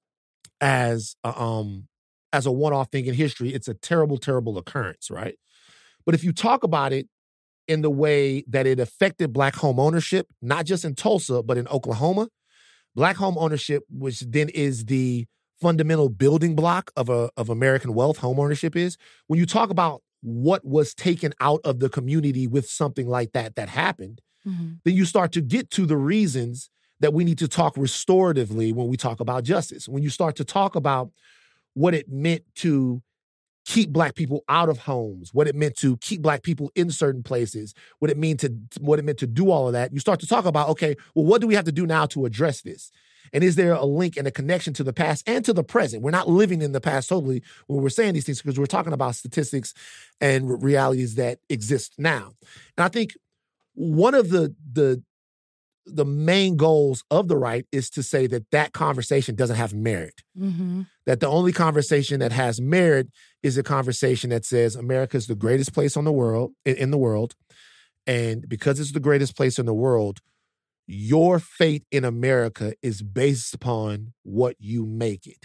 as a, um. as a one-off thing in history, it's a terrible, terrible occurrence, right? But if you talk about it in the way that it affected Black home ownership, not just in Tulsa, but in Oklahoma, Black home ownership, which then is the fundamental building block of, a, of American wealth, home ownership is, when you talk about what was taken out of the community with something like that that happened, mm-hmm. then you start to get to the reasons that we need to talk restoratively when we talk about justice. When you start to talk about what it meant to keep Black people out of homes, what it meant to keep Black people in certain places, what it meant to what it meant to do all of that, you start to talk about, okay, well, what do we have to do now to address this? And is there a link and a connection to the past and to the present? We're not living in the past totally when we're saying these things, because we're talking about statistics and realities that exist now. And I think one of the the the main goals of the right is to say that that conversation doesn't have merit. Mm-hmm. That the only conversation that has merit is a conversation that says America is the greatest place on the world, in the world. And because it's the greatest place in the world, your fate in America is based upon what you make it.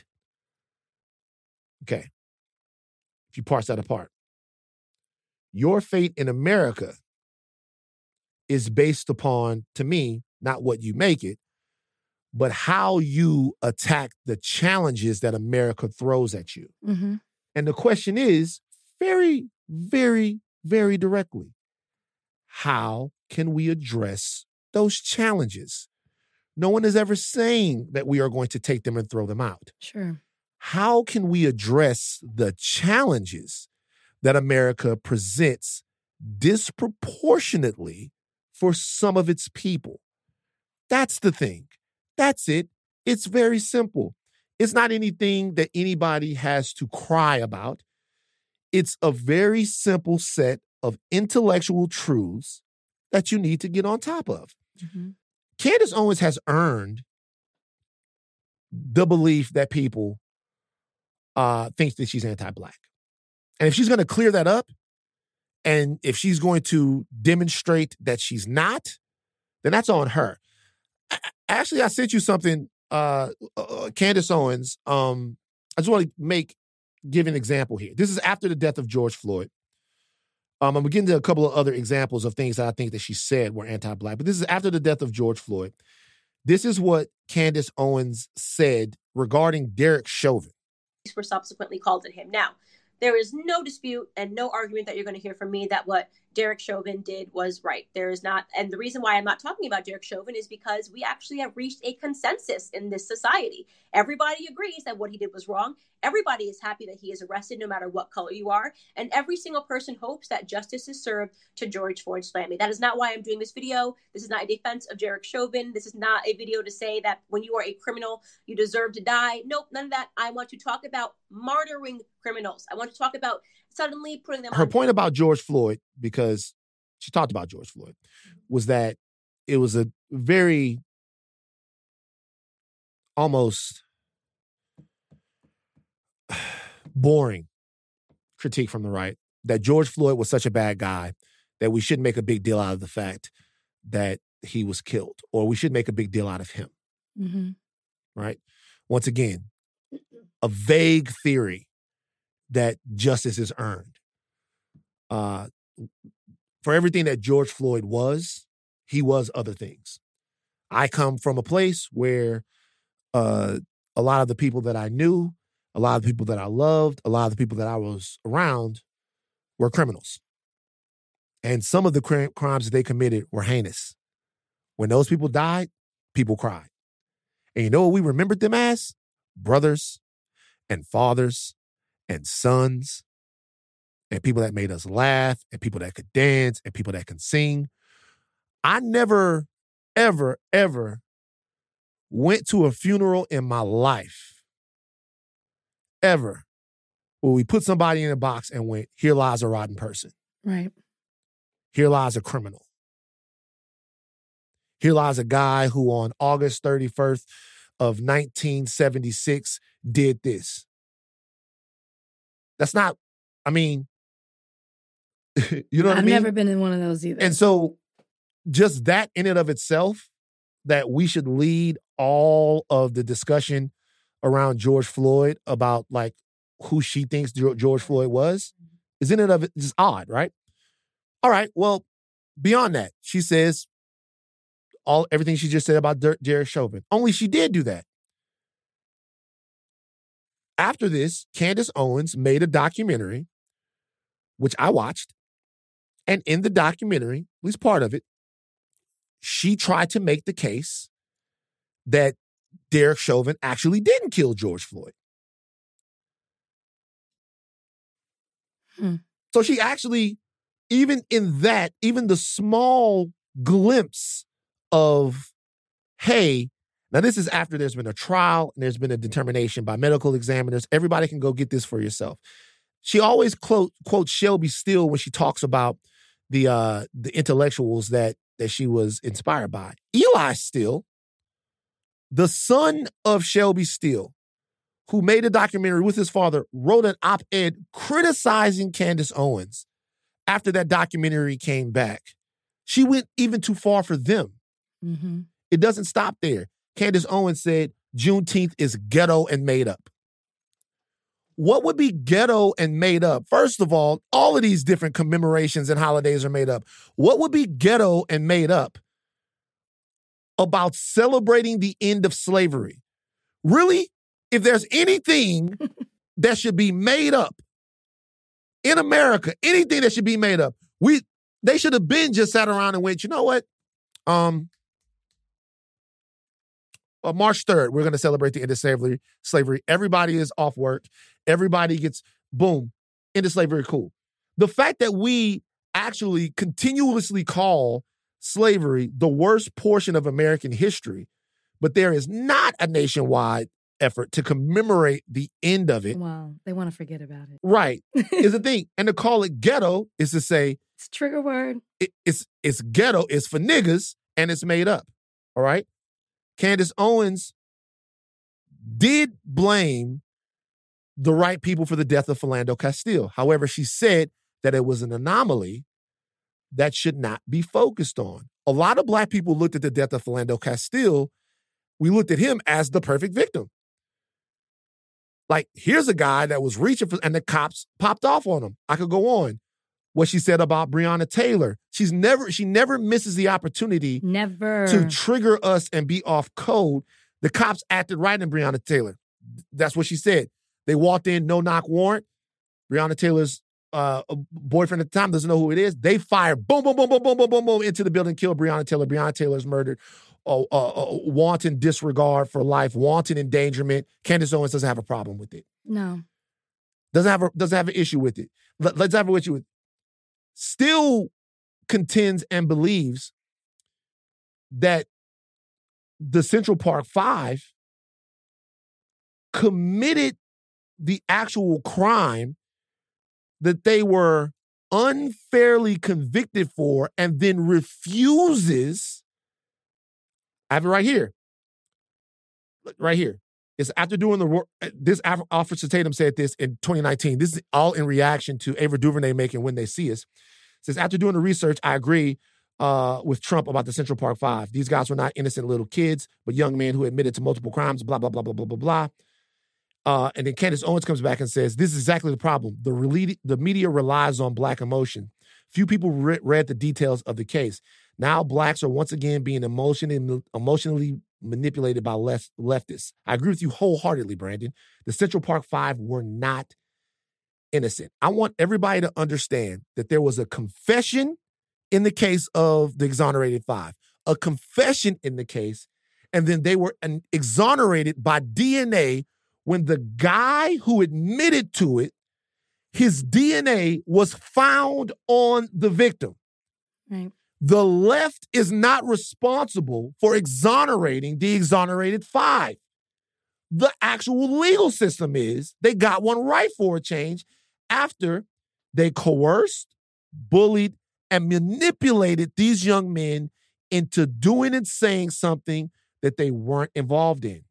Okay. If you parse that apart, your fate in America is based upon, to me, not what you make it, but how you attack the challenges that America throws at you. Mm-hmm. And the question is very, very, very directly, how can we address those challenges? No one is ever saying that we are going to take them and throw them out. Sure. How can we address the challenges that America presents disproportionately for some of its people? That's the thing. That's it. It's very simple. It's not anything that anybody has to cry about. It's a very simple set of intellectual truths that you need to get on top of. Mm-hmm. Candace Owens has earned the belief that people uh, think that she's anti-Black. And if she's going to clear that up, and if she's going to demonstrate that she's not, then that's on her. Actually, I sent you something, uh, uh, Candace Owens. Um, I just want to make, give an example here. This is after the death of George Floyd. Um, I'm going to get into a couple of other examples of things that I think that she said were anti-Black, but this is after the death of George Floyd. This is what Candace Owens said regarding Derek Chauvin. were subsequently called at him. Now, there is no dispute and no argument that you're going to hear from me that what Derek Chauvin did was right. There is not. And the reason why I'm not talking about Derek Chauvin is because we actually have reached a consensus in this society. Everybody agrees that what he did was wrong. Everybody is happy that he is arrested, no matter what color you are. And every single person hopes that justice is served to George Floyd's family. That is not why I'm doing this video. This is not a defense of Derek Chauvin. This is not a video to say that when you are a criminal, you deserve to die. Nope, none of that. I want to talk about martyring criminals. I want to talk about suddenly putting them Her on- point about George Floyd, because she talked about George Floyd, was that it was a very almost boring critique from the right that George Floyd was such a bad guy that we shouldn't make a big deal out of the fact that he was killed, or we should make a big deal out of him. Mm-hmm. Right? Once again, a vague theory that justice is earned. Uh, for everything that George Floyd was, he was other things. I come from a place where uh, a lot of the people that I knew, a lot of the people that I loved, a lot of the people that I was around were criminals. And some of the cr- crimes that they committed were heinous. When those people died, people cried. And you know what we remembered them as? Brothers and fathers and sons and people that made us laugh and people that could dance and people that can sing. I never, ever, ever went to a funeral in my life, ever, where we put somebody in a box and went, here lies a rotten person. Right. Here lies a criminal. Here lies a guy who on August thirty-first of nineteen seventy-six did this. That's not, I mean, you know what I've I mean? I've never been in one of those either. And so just that in and of itself, that we should lead all of the discussion around George Floyd about like who she thinks George Floyd was, is in and of it just odd, right? All right, well, beyond that, she says all everything she just said about Der- Derek Chauvin. Only she did do that. After this, Candace Owens made a documentary, which I watched. And in the documentary, at least part of it, she tried to make the case that Derek Chauvin actually didn't kill George Floyd. Hmm. So she actually, even in that, even the small glimpse of, hey, now this is after there's been a trial and there's been a determination by medical examiners. Everybody can go get this for yourself. She always quote, quotes Shelby Steele when she talks about the uh, the intellectuals that that she was inspired by. Eli Steele, the son of Shelby Steele, who made a documentary with his father, wrote an op-ed criticizing Candace Owens after that documentary came back. She went even too far for them. Mm-hmm. It doesn't stop there. Candace Owens said Juneteenth is ghetto and made up. What would be ghetto and made up? First of all, all of these different commemorations and holidays are made up. What would be ghetto and made up about celebrating the end of slavery? Really? If there's anything that should be made up in America, anything that should be made up, we they should have been just sat around and went, you know what? Um, uh, March third, we're going to celebrate the end of slavery. Slavery. Everybody is off work. Everybody gets, boom, end of slavery, cool. The fact that we actually continuously call slavery the worst portion of American history, but there is not a nationwide effort to commemorate the end of it. Wow, they want to forget about it. Right, is the thing. And to call it ghetto is to say, it's a trigger word. It, it's, it's ghetto, it's for niggas, and it's made up, all right? Candace Owens did blame the right people for the death of Philando Castile. However, she said that it was an anomaly that should not be focused on. A lot of black people looked at the death of Philando Castile. We looked at him as the perfect victim. Like, here's a guy that was reaching for, and the cops popped off on him. I could go on. What she said about Breonna Taylor. She's never, she never misses the opportunity never to trigger us and be off code. The cops acted right in Breonna Taylor. That's what she said. They walked in, no knock warrant. Breonna Taylor's uh, boyfriend at the time doesn't know who it is. They fire, boom, boom, boom, boom, boom, boom, boom, boom, into the building, kill Breonna Taylor. Breonna Taylor's murdered. Oh, uh, uh, wanton disregard for life, wanton endangerment. Candace Owens doesn't have a problem with it. No. Doesn't have a, doesn't have an issue with it. Let, let's have an issue with it. Still contends and believes that the Central Park Five committed the actual crime that they were unfairly convicted for and then refuses. I have it right here. Right here. It's after doing the work. This Officer Tatum said this in twenty nineteen. This is all in reaction to Ava DuVernay making When They See Us. It says, after doing the research, I agree uh, with Trump about the Central Park Five. These guys were not innocent little kids, but young men who admitted to multiple crimes, blah, blah, blah, blah, blah, blah, blah. Uh, and then Candace Owens comes back and says, this is exactly the problem. The, re- the media relies on Black emotion. Few people re- read the details of the case. Now Blacks are once again being emotionally, emotionally manipulated by left, leftists. I agree with you wholeheartedly, Brandon. The Central Park Five were not innocent. I want everybody to understand that there was a confession in the case of the exonerated five, a confession in the case, and then they were an, exonerated by D N A when the guy who admitted to it, his D N A was found on the victim. Right. The left is not responsible for exonerating the exonerated five. The actual legal system is. They got one right for a change after they coerced, bullied, and manipulated these young men into doing and saying something that they weren't involved in.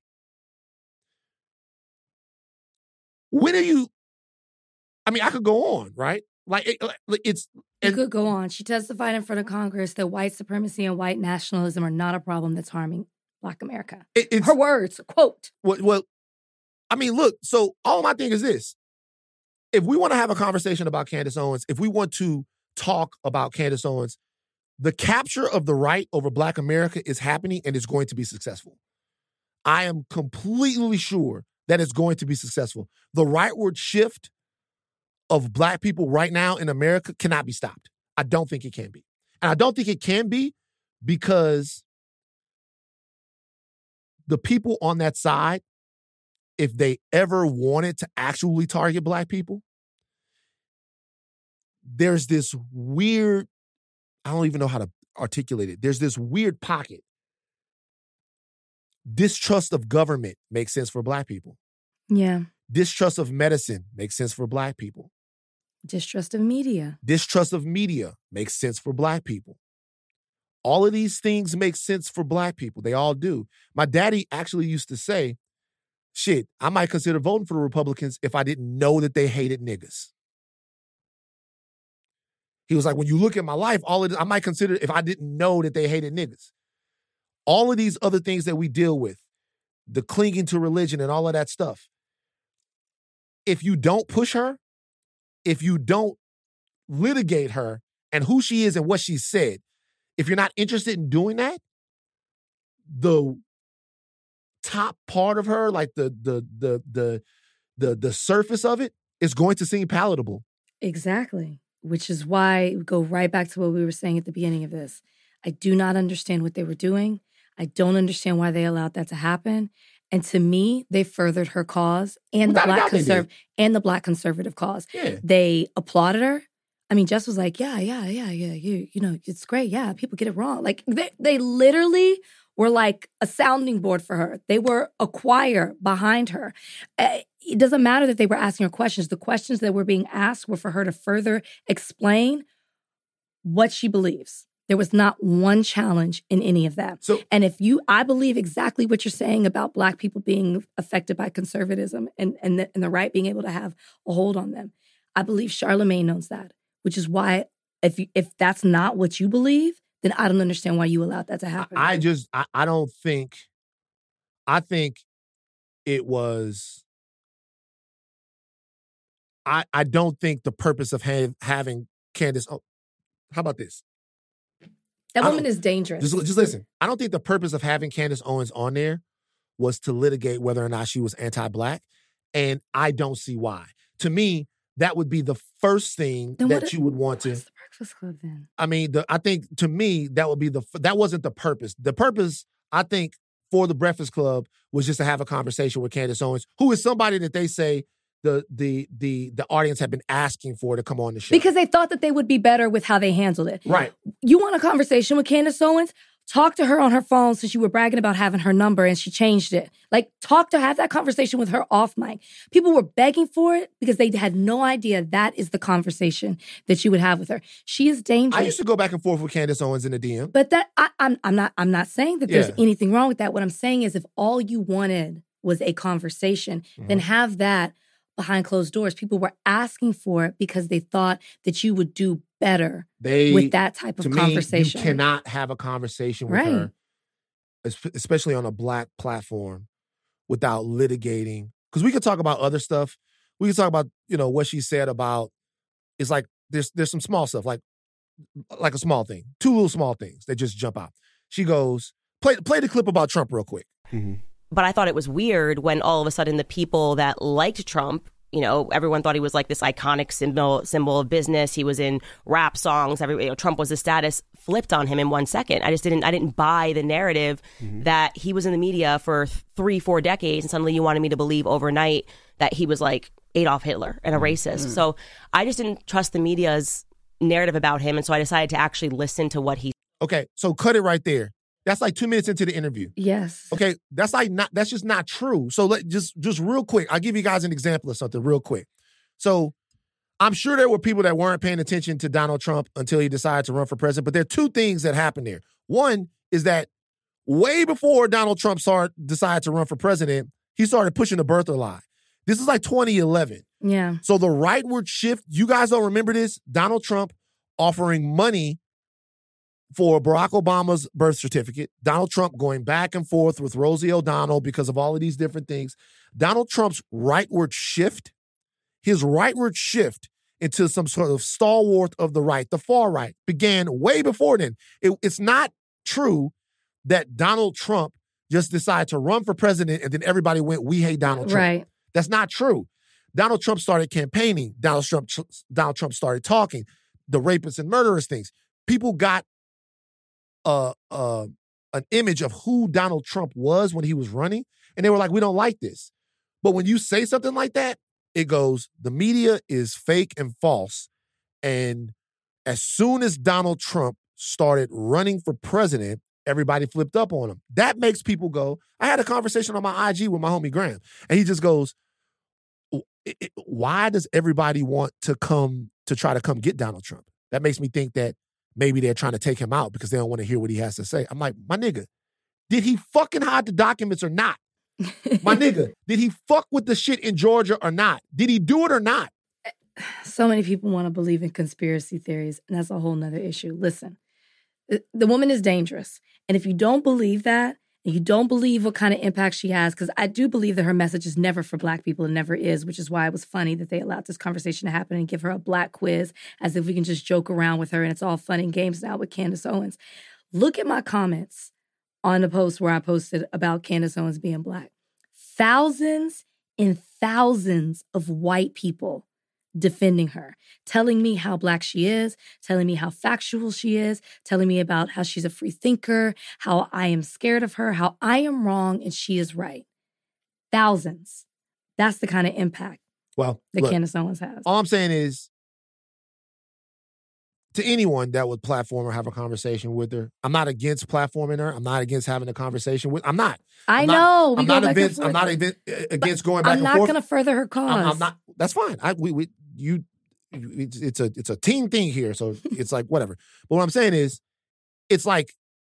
When are you, I mean, I could go on, right? Like, it, it's... You could go on. She testified in front of Congress that white supremacy and white nationalism are not a problem that's harming Black America. It, it's, Her words, quote. Well, well, I mean, look, so all my thing is this. If we want to have a conversation about Candace Owens, if we want to talk about Candace Owens, the capture of the right over Black America is happening and it's going to be successful. I am completely sure that it's going to be successful. The rightward shift of Black people right now in America cannot be stopped. I don't think it can be. And I don't think it can be because the people on that side, if they ever wanted to actually target Black people, there's this weird, I don't even know how to articulate it. There's this weird pocket. Distrust of government makes sense for Black people. Yeah. Distrust of medicine makes sense for Black people. Distrust of media. Distrust of media makes sense for Black people. All of these things make sense for Black people. They all do. My daddy actually used to say, shit, I might consider voting for the Republicans if I didn't know that they hated niggas. He was like, when you look at my life, all of this, I might consider if I didn't know that they hated niggas. All of these other things that we deal with, the clinging to religion and all of that stuff. If you don't push her, if you don't litigate her and who she is and what she said, if you're not interested in doing that, the top part of her, like the the the the the, the surface of it, is going to seem palatable. Exactly. Which is why we go right back to what we were saying at the beginning of this. I do not understand what they were doing. I don't understand why they allowed that to happen. And to me, they furthered her cause and the black conserv- and the black conservative cause. Yeah. They applauded her. I mean, Jess was like, yeah, yeah, yeah, yeah, you, you know, it's great. Yeah, people get it wrong. Like, they, they literally were like a sounding board for her. They were a choir behind her. It doesn't matter that they were asking her questions. The questions that were being asked were for her to further explain what she believes. There was not one challenge in any of that. So, and if you, I believe exactly what you're saying about Black people being affected by conservatism and, and, the, and the right being able to have a hold on them. I believe Charlamagne knows that, which is why if you, if that's not what you believe, then I don't understand why you allowed that to happen. I just, I, I don't think, I think it was, I, I don't think the purpose of ha- having Candace, oh, how about this? That woman is dangerous. Just, just listen. I don't think the purpose of having Candace Owens on there was to litigate whether or not she was anti-Black. And I don't see why. To me, that would be the first thing Then that what- you would want to. What's the Breakfast Club then? I mean, the, I think to me, that would be the, that wasn't the purpose. The purpose, I think, for the Breakfast Club was just to have a conversation with Candace Owens, who is somebody that they say the the the the audience had been asking for to come on the show. Because they thought that they would be better with how they handled it. Right. You want a conversation with Candace Owens? Talk to her on her phone since you were bragging about having her number and she changed it. Like, talk to her, have that conversation with her off mic. People were begging for it because they had no idea that is the conversation that you would have with her. She is dangerous. I used to go back and forth with Candace Owens in the D M. But that I, I'm I'm not I'm not saying that there's Yeah. anything wrong with that. What I'm saying is if all you wanted was a conversation, Mm-hmm. then have that behind closed doors. People were asking for it because they thought that you would do better They with that type of to conversation. me, you cannot have a conversation with Right. her, es- especially on a Black platform, without litigating. Because we could talk about other stuff. We could talk about, you know, what she said about. It's like there's there's some small stuff, like like a small thing, two little small things that just jump out. She goes, play play the clip about Trump real quick. But I thought it was weird when all of a sudden the people that liked Trump, you know, everyone thought he was like this iconic symbol symbol of business. He was in rap songs. Every, you know, Trump was a status, flipped on him in one second. I just didn't I didn't buy the narrative that he was in the media for three, four decades. And suddenly you wanted me to believe overnight that he was like Adolf Hitler and a racist. So I just didn't trust the media's narrative about him. And so I decided to actually listen to what he Okay, so cut it right there. That's like two minutes into the interview. Yes. Okay, that's like not that's just not true. So let just just real quick, I'll give you guys an example of something real quick. So I'm sure there were people that weren't paying attention to Donald Trump until he decided to run for president. But there are two things that happened there. One is that way before Donald Trump started decided to run for president, he started pushing the birther lie. This is like twenty eleven. Yeah. So the rightward shift, you guys don't remember this? Donald Trump offering money for Barack Obama's birth certificate, Donald Trump going back and forth with Rosie O'Donnell because of all of these different things. Donald Trump's rightward shift, his rightward shift into some sort of stalwart of the right, the far right, began way before then. It, it's not true that Donald Trump just decided to run for president and then everybody went, we hate Donald Trump. Right. That's not true. Donald Trump started campaigning. Donald Trump, Donald Trump started talking. The rapists and murderers things. People got Uh, uh, an image of who Donald Trump was when he was running, and they were like, we don't like this. But when you say something like that, it goes, the media is fake and false. And as soon as Donald Trump started running for president, everybody flipped up on him. That makes people go, I had a conversation on my I G with my homie Graham, and he just goes, why does everybody want to come to try to come get Donald Trump? That makes me think that maybe they're trying to take him out because they don't want to hear what he has to say. I'm like, my nigga, did he fucking hide the documents or not? My nigga, did he fuck with the shit in Georgia or not? Did he do it or not? So many people want to believe in conspiracy theories, and that's a whole nother issue. Listen, the, the woman is dangerous. And if you don't believe that, and you don't believe what kind of impact she has, because I do believe that her message is never for Black people and never is, which is why it was funny that they allowed this conversation to happen and give her a Black quiz as if we can just joke around with her and it's all fun and games now with Candace Owens. Look at my comments on the post where I posted about Candace Owens being Black. Thousands and thousands of white people defending her, telling me how Black she is, telling me how factual she is, telling me about how she's a free thinker, how I am scared of her, how I am wrong and she is right. Thousands. That's the kind of impact Well, that look, Candace Owens has. all I'm saying is, to anyone that would platform or have a conversation with her, I'm not against platforming her. I'm not against having a conversation with. I'm not. I I'm know. Not, we I'm go not back and against. forth. I'm not even against going back I'm and not forth. going to further her cause. I'm, I'm not. That's fine. I we we you. It's, it's a it's a team thing here, so it's like whatever. But what I'm saying is, it's like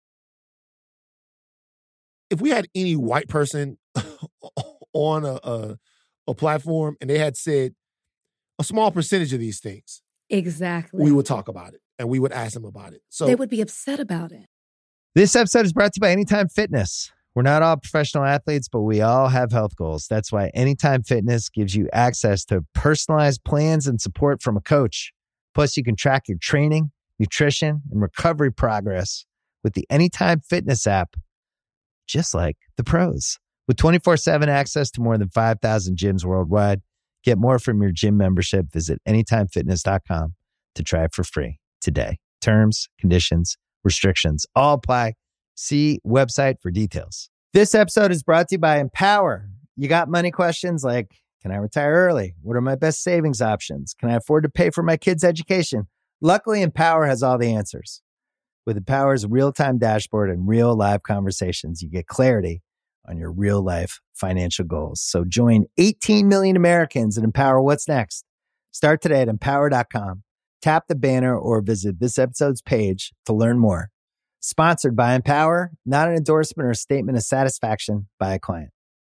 if we had any white person on a, a a platform and they had said a small percentage of these things, Exactly. we would talk about it and we would ask them about it. So They would be upset about it. This episode is brought to you by Anytime Fitness. We're not all professional athletes, but we all have health goals. That's why Anytime Fitness gives you access to personalized plans and support from a coach. Plus, you can track your training, nutrition, and recovery progress with the Anytime Fitness app, just like the pros. With twenty-four seven access to more than five thousand gyms worldwide, get more from your gym membership. Visit anytime fitness dot com to try it for free today. Terms, conditions, restrictions all apply. See website for details. This episode is brought to you by Empower. You got money questions like, can I retire early? What are my best savings options? Can I afford to pay for my kids' education? Luckily, Empower has all the answers. With Empower's real-time dashboard and real live conversations, you get clarity on your real life financial goals. So join eighteen million Americans and empower what's next. Start today at empower dot com. Tap the banner or visit this episode's page to learn more. Sponsored by Empower, not an endorsement or a statement of satisfaction by a client.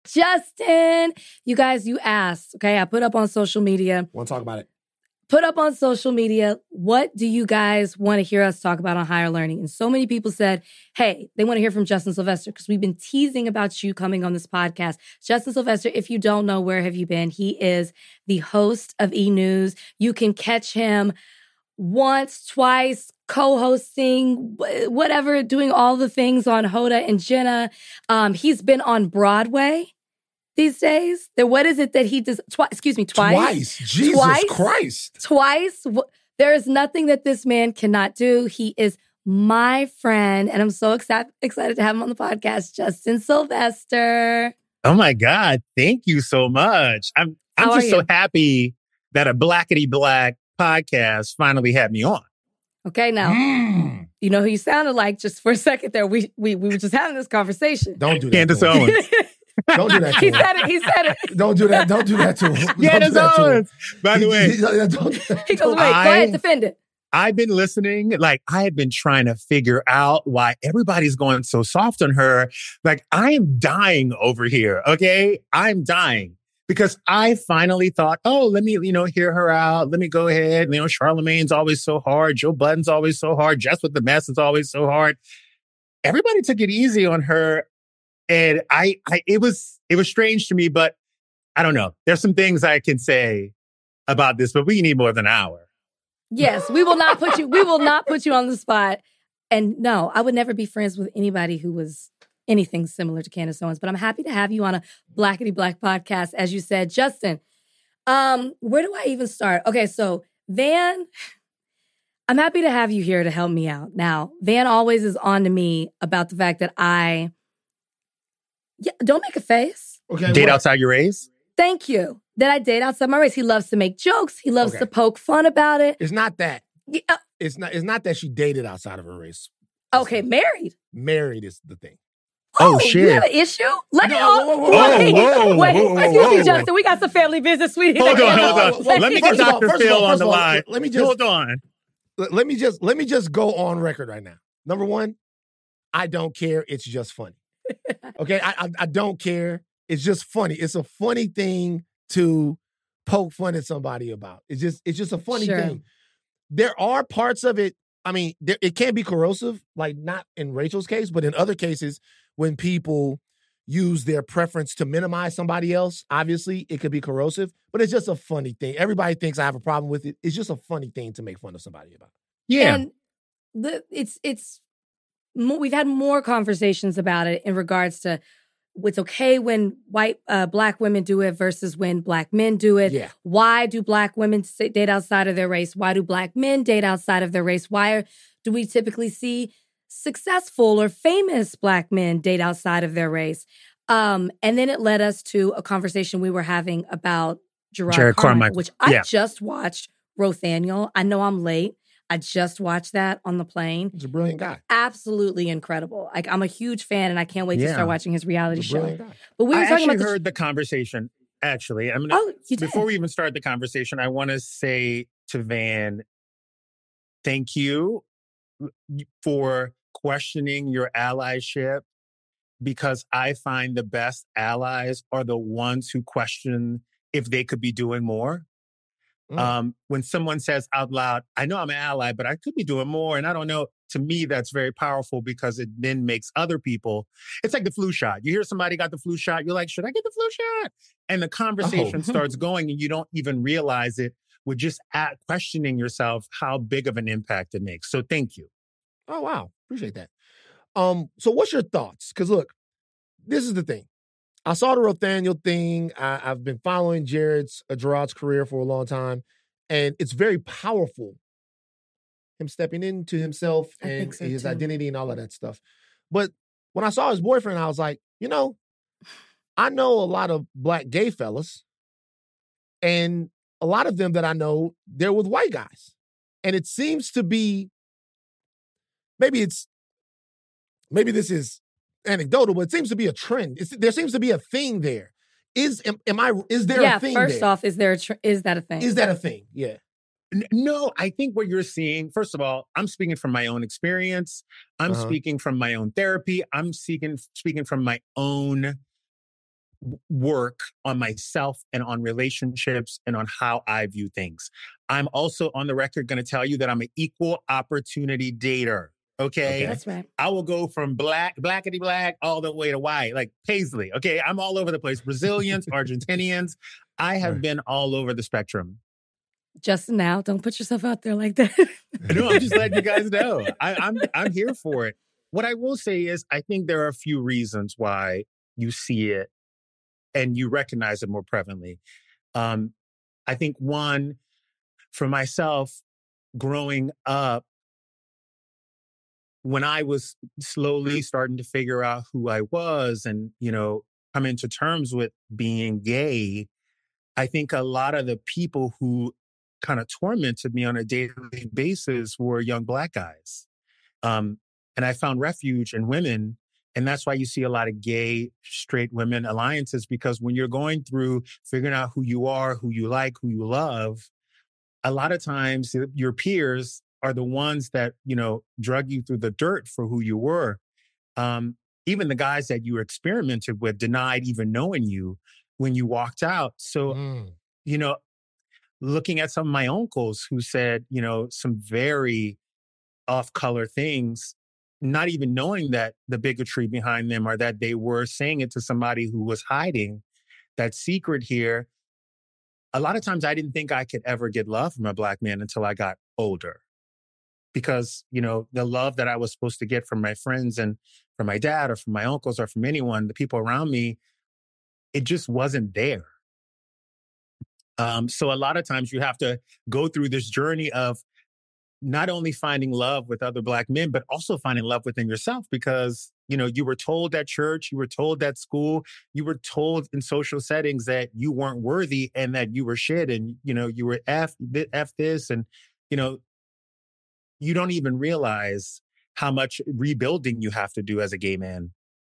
Justin, you guys, you asked, okay? I put up on social media. Want to talk about it? Put up on social media, what do you guys want to hear us talk about on Higher Learning? And so many people said, hey, they want to hear from Justin Sylvester because we've been teasing about you coming on this podcast. Justin Sylvester, if you don't know, where have you been? He is the host of E! News. You can catch him once, twice, co-hosting, whatever, doing all the things on Hoda and Jenna. Um, he's been on Broadway these days. There, what is it that he does? Twi- excuse me, twice? Twice. Jesus twice, Christ. Twice. There is nothing that this man cannot do. He is my friend, and I'm so excited excited to have him on the podcast, Justin Sylvester. Oh my God. Thank you so much. I'm I'm How just are so you? happy that a Blackity Black podcast finally had me on. Okay, now, Mm. you know who you sounded like just for a second there. We we, we were just having this conversation. Don't do that. Candace to him. Owens. Don't do that to He him. said it. He said it. Don't do that. Don't do that to him. Don't do Candace that to him. Owens. By the He- way, he- don't- He goes, wait, go I- ahead, defend it. I've been listening. Like, I had been trying to figure out why everybody's going so soft on her. Like, I am dying over here. Okay. I'm dying because I finally thought, oh, let me, you know, hear her out. Let me go ahead. You know, Charlemagne's always so hard. Joe Budden's always so hard. Jess with the mess is always so hard. Everybody took it easy on her. And I, I, it was, it was strange to me, but I don't know. There's some things I can say about this, but we need more than an hour. Yes, we will not put you. We will not put you on the spot. And no, I would never be friends with anybody who was anything similar to Candace Owens. But I'm happy to have you on a Blackity Black podcast, as you said, Justin. Um, where do I even start? Okay, so Van, I'm happy to have you here to help me out. Now, Van always is on to me about the fact that I, yeah, don't make a face. Okay. Date what? outside your race? Thank you. That I date outside my race. He loves to make jokes. He loves Okay. to poke fun about it. It's not that. Yeah, uh, It's not. It's not that she dated outside of her race. okay, married. Married is the thing. Oh, You shit. have an issue? Let me No, know. whoa, whoa, whoa, Wait, whoa, wait, whoa, whoa, excuse whoa. me, Justin. We got some family business, sweetie. Hold Like, on, you hold know, on. like- Let me First get of all- Doctor first of Phil all- on first the of all, line. let me just- Hold on. Let, let me just let me just go on record right now. Number one, I don't care. It's just funny. Okay, I, I I don't care. It's just funny. It's a funny thing to poke fun at somebody about. It's just it's just a funny Sure. thing. There are parts of it. I mean, there, it can be corrosive, like not in Rachel's case, but in other cases, when people use their preference to minimize somebody else, obviously it could be corrosive. But it's just a funny thing. Everybody thinks I have a problem with it. It's just a funny thing to make fun of somebody about. Yeah. And the, it's it's mo- we've had more conversations about it in regards to it's okay when white uh, black women do it versus when black men do it. Yeah. Why do black women say, date outside of their race? Why do black men date outside of their race? Why are, do we typically see successful or famous black men date outside of their race? Um, and then it led us to a conversation we were having about Gerard, Jared Carmichael, Carmichael. which I Yeah. just watched. Rothaniel. I know I'm late. I just watched that on the plane. He's a brilliant guy. Absolutely incredible. Like, I'm a huge fan, and I can't wait to Yeah. start watching his reality He's a show. brilliant guy. But we were I talking actually about the heard the conversation. Actually, I'm gonna, Oh, you did. before we even start the conversation, I want to say to Van, thank you for questioning your allyship, because I find the best allies are the ones who question if they could be doing more. Mm. Um, when someone says out loud, I know I'm an ally, but I could be doing more. And I don't know. To me, that's very powerful because it then makes other people, it's like the flu shot. You hear somebody got the flu shot. You're like, should I get the flu shot? And the conversation Oh. starts going and you don't even realize it with just at questioning yourself how big of an impact it makes. So thank you. Oh, wow. Appreciate that. Um, so what's your thoughts? Because look, this is the thing. I saw the Rothaniel thing. I, I've been following Jared's uh, Gerard's career for a long time, and it's very powerful. Him stepping into himself I and think so, his too. identity and all of that stuff. But when I saw his boyfriend, I was like, you know, I know a lot of black gay fellas, and a lot of them that I know, they're with white guys. And it seems to be, maybe it's, maybe this is anecdotal, but it seems to be a trend. It's, there seems to be a thing there. Is, am, am I, is there yeah, a thing first there? off, is there a tr- is that a thing? Is that a thing? Yeah. N- No, I think what you're seeing, first of all, I'm speaking from my own experience. I'm Uh-huh. speaking from my own therapy. I'm speaking, speaking from my own w- work on myself and on relationships and on how I view things. I'm also on the record going to tell you that I'm an equal opportunity dater. Okay. Okay. That's right. I will go from black, blackity black, all the way to white, like Paisley. Okay. I'm all over the place. Brazilians, Argentinians. I have Right. been all over the spectrum. Just now, don't put yourself out there like that. No, I'm just letting you guys know. I, I'm I'm here for it. What I will say is, I think there are a few reasons why you see it and you recognize it more prevalently. Um, I think one, for myself, growing up, when I was slowly starting to figure out who I was and, you know, come into terms with being gay, I think a lot of the people who kind of tormented me on a daily basis were young black guys. Um, and I found refuge in women. And that's why you see a lot of gay, straight women alliances, because when you're going through figuring out who you are, who you like, who you love, a lot of times your peers are the ones that, you know, drug you through the dirt for who you were. Um, even the guys that you experimented with denied even knowing you when you walked out. So, Mm. you know, looking at some of my uncles who said, you know, some very off-color things, not even knowing that the bigotry behind them or that they were saying it to somebody who was hiding that secret here. A lot of times I didn't think I could ever get love from a black man until I got older. Because, you know, the love that I was supposed to get from my friends and from my dad or from my uncles or from anyone, the people around me, it just wasn't there. Um, so a lot of times you have to go through this journey of not only finding love with other black men, but also finding love within yourself, because, you know, you were told at church, you were told at school, you were told in social settings that you weren't worthy and that you were shit and, you know, you were F, F this. And, you know, you don't even realize how much rebuilding you have to do as a gay man.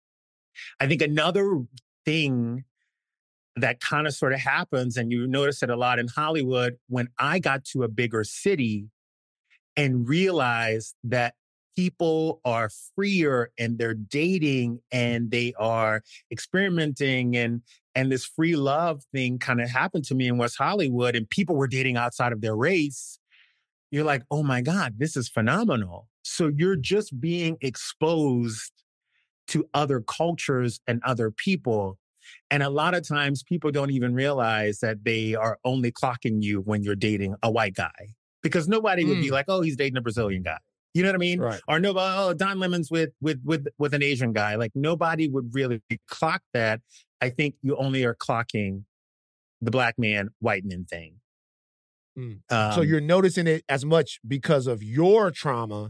I think another thing that kind of sort of happens, and you notice it a lot in Hollywood, when I got to a bigger city and realized that people are freer and they're dating and they are experimenting, and and this free love thing kind of happened to me in West Hollywood, and people were dating outside of their race. You're like, oh my God, this is phenomenal. So you're just being exposed to other cultures and other people. And a lot of times people don't even realize that they are only clocking you when you're dating a white guy, because nobody would be Mm. like, oh, he's dating a Brazilian guy. You know what I mean? Right. Or no, oh, Don Lemon's with with with with an Asian guy. Like nobody would really clock that. I think you only are clocking the black man, white man thing. Mm. Um, So you're noticing it as much because of your trauma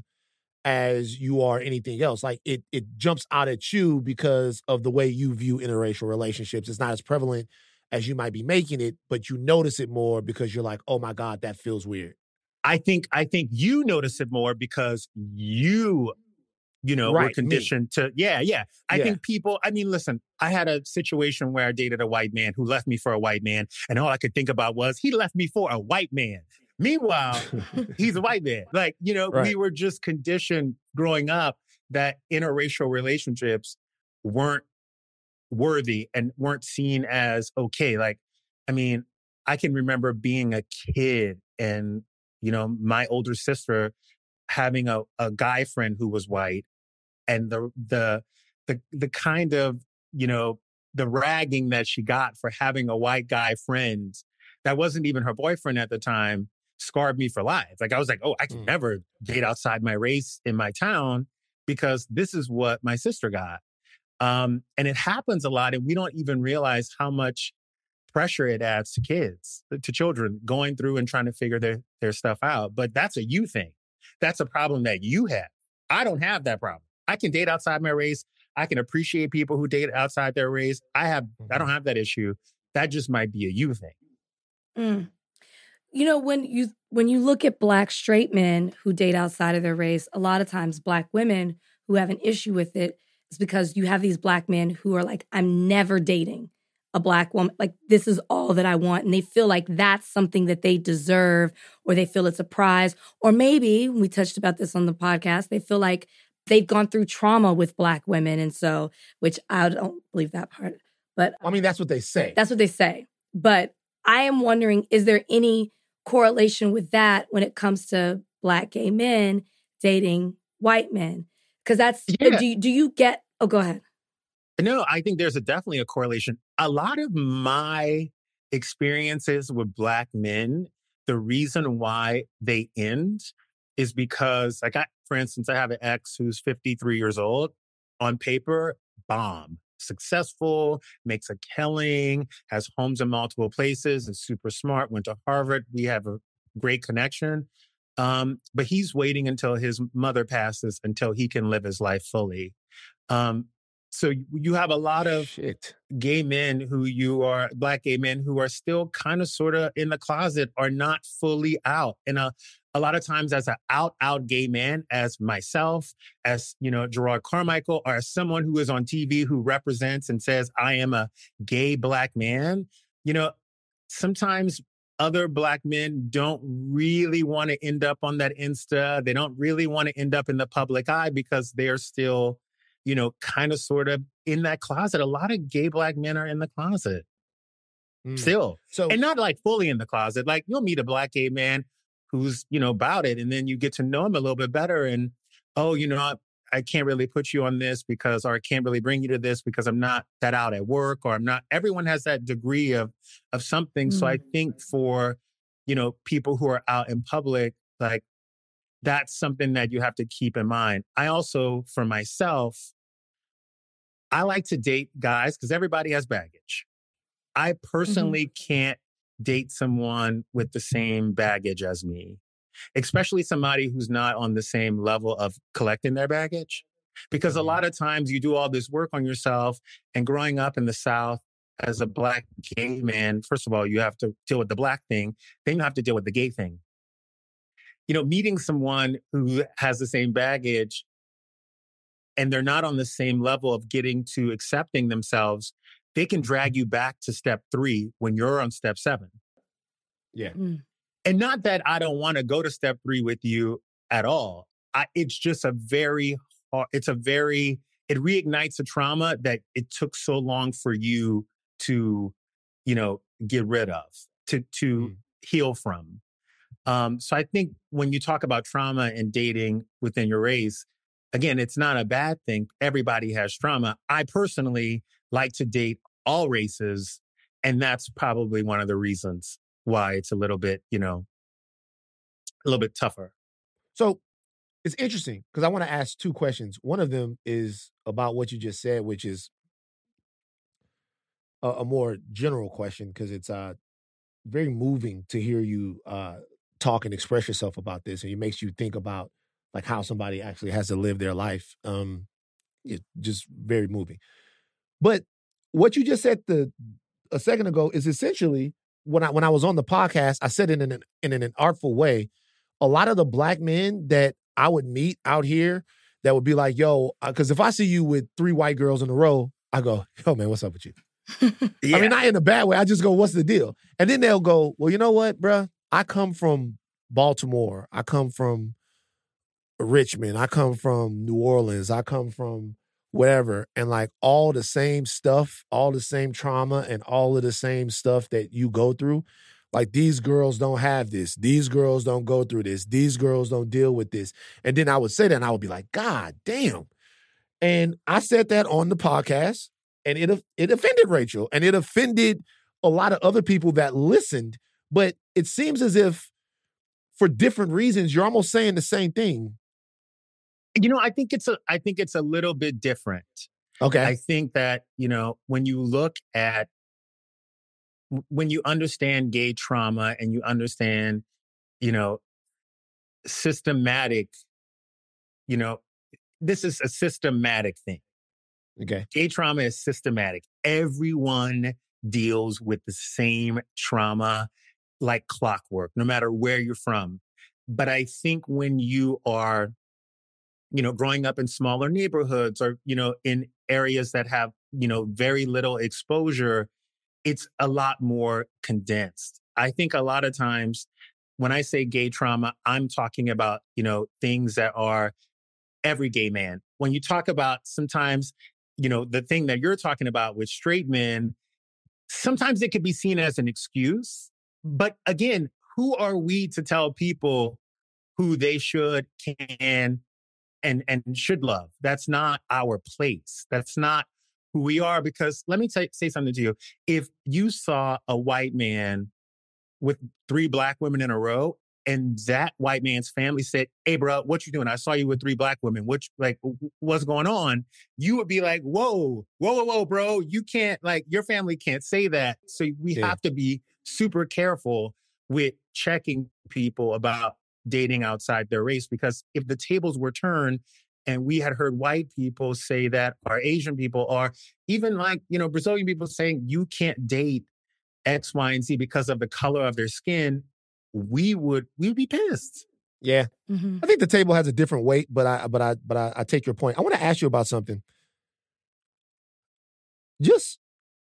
as you are anything else. Like it it jumps out at you because of the way you view interracial relationships. It's not as prevalent as you might be making it, but you notice it more because you're like, oh my God, that feels weird. I think I think you notice it more because you, you know, were Right, me. conditioned to, yeah, yeah. I Yeah. think people, I mean, listen, I had a situation where I dated a white man who left me for a white man, and all I could think about was he left me for a white man. Meanwhile, he's a white man. Like, you know, Right. we were just conditioned growing up that interracial relationships weren't worthy and weren't seen as okay. Like, I mean, I can remember being a kid and, you know, my older sister having a, a guy friend who was white, and the, the, the, the kind of, you know, the ragging that she got for having a white guy friend that wasn't even her boyfriend at the time scarred me for life. Like, I was like, oh, I can Mm. never date outside my race in my town because this is what my sister got. Um, and it happens a lot, and we don't even realize how much pressure it adds to kids, to children going through and trying to figure their, their stuff out. But that's a you thing. That's a problem that you have. I don't have that problem. I can date outside my race. I can appreciate people who date outside their race. I have, I don't have that issue. That just might be a you thing. Mm. You know, when you when you look at Black straight men who date outside of their race, a lot of times Black women who have an issue with it is because you have these Black men who are like, I'm never dating a Black woman. Like, this is all that I want. And they feel like that's something that they deserve, or they feel it's a prize. Or maybe, we touched about this on the podcast, they feel like they've gone through trauma with Black women. And so, which I don't believe that part. But I mean, that's what they say. That's what they say. But I am wondering, is there any correlation with that when it comes to Black gay men dating white men? Because that's, Yeah. do, do you get, oh, go ahead. No, I think there's a definitely a correlation. A lot of my experiences with Black men, the reason why they end is because, like, I, for instance, I have an ex who's fifty-three years old. On paper, bomb, successful, makes a killing, has homes in multiple places, is super smart, went to Harvard. We have a great connection. Um, but he's waiting until his mother passes until he can live his life fully. Um, So you have a lot of Shit. gay men who you are, Black gay men who are still kind of sort of in the closet, are not fully out. And a, a lot of times as an out, out gay man, as myself, as, you know, Gerard Carmichael, or as someone who is on T V who represents and says, I am a gay Black man, you know, sometimes other Black men don't really want to end up on that Insta. They don't really want to end up in the public eye because they're still, you know, kind of sort of in that closet. A lot of gay Black men are in the closet Mm. still. So, And not like fully in the closet. Like, you'll meet a Black gay man who's, you know, about it. And then you get to know him a little bit better. And, oh, you know, I, I can't really put you on this because, or I can't really bring you to this because I'm not that out at work, or I'm not, everyone has that degree of, of something. Mm. So I think for, you know, people who are out in public, like, that's something that you have to keep in mind. I also, for myself, I like to date guys because everybody has baggage. I personally mm-hmm. can't date someone with the same baggage as me, especially somebody who's not on the same level of collecting their baggage. Because mm-hmm. a lot of times you do all this work on yourself, and growing up in the South as a Black gay man, first of all, you have to deal with the Black thing, then you have to deal with the gay thing. You know, meeting someone who has the same baggage and they're not on the same level of getting to accepting themselves, they can drag you back to step three when you're on step seven. Yeah. Mm. And not that I don't want to go to step three with you at all. I, it's just a very, it's a very, it reignites a trauma that it took so long for you to, you know, get rid of, to, to mm. heal from. Um, so I think when you talk about trauma and dating within your race, again, it's not a bad thing. Everybody has trauma. I personally like to date all races, and that's probably one of the reasons why it's a little bit, you know, a little bit tougher. So it's interesting because I want to ask two questions. One of them is about what you just said, which is a, a more general question because it's uh, very moving to hear you uh, talk and express yourself about this, and it makes you think about like how somebody actually has to live their life. Um, it's just very moving. But what you just said the a second ago is essentially when I when I was on the podcast, I said it in an in an artful way. A lot of the Black men that I would meet out here that would be like, "Yo," because if I see you with three white girls in a row, I go, "Yo, man, what's up with you?" Yeah. I mean, not in a bad way. I just go, "What's the deal?" And then they'll go, "Well, you know what, bruh? I come from Baltimore. I come from Richmond. I come from New Orleans. I come from whatever." And like all the same stuff, all the same trauma and all of the same stuff that you go through. Like, these girls don't have this. These girls don't go through this. These girls don't deal with this. And then I would say that and I would be like, God damn. And I said that on the podcast and it, it offended Rachel and it offended a lot of other people that listened. But it seems as if for different reasons, you're almost saying the same thing. You know, I think it's a, I think it's a little bit different. Okay. I think that, you know, when you look at, when you understand gay trauma and you understand, you know, systematic, you know, this is a systematic thing. Okay. Gay trauma is systematic. Everyone deals with the same trauma like clockwork, no matter where you're from. But I think when you are, you know, growing up in smaller neighborhoods or, you know, in areas that have, you know, very little exposure, it's a lot more condensed. I think a lot of times when I say gay trauma, I'm talking about, you know, things that are every gay man. When you talk about sometimes, you know, the thing that you're talking about with straight men, sometimes it could be seen as an excuse. But again, who are we to tell people who they should, can, and, and should love? That's not our place. That's not who we are. Because let me t- say something to you. If you saw a white man with three black women in a row, and that white man's family said, "Hey, bro, what you doing? I saw you with three black women. Which, like, what's going on?" You would be like, "Whoa, whoa, whoa, whoa, bro! You can't, like, your family can't say that." So we Yeah. have to be super careful with checking people about dating outside their race, because if the tables were turned and we had heard white people say that, or Asian people, or even like, you know, Brazilian people saying you can't date X, Y, and Z because of the color of their skin, we would we would be pissed. Yeah. Mm-hmm. I think the table has a different weight, but I but I but I, I take your point. I want to ask you about something. Just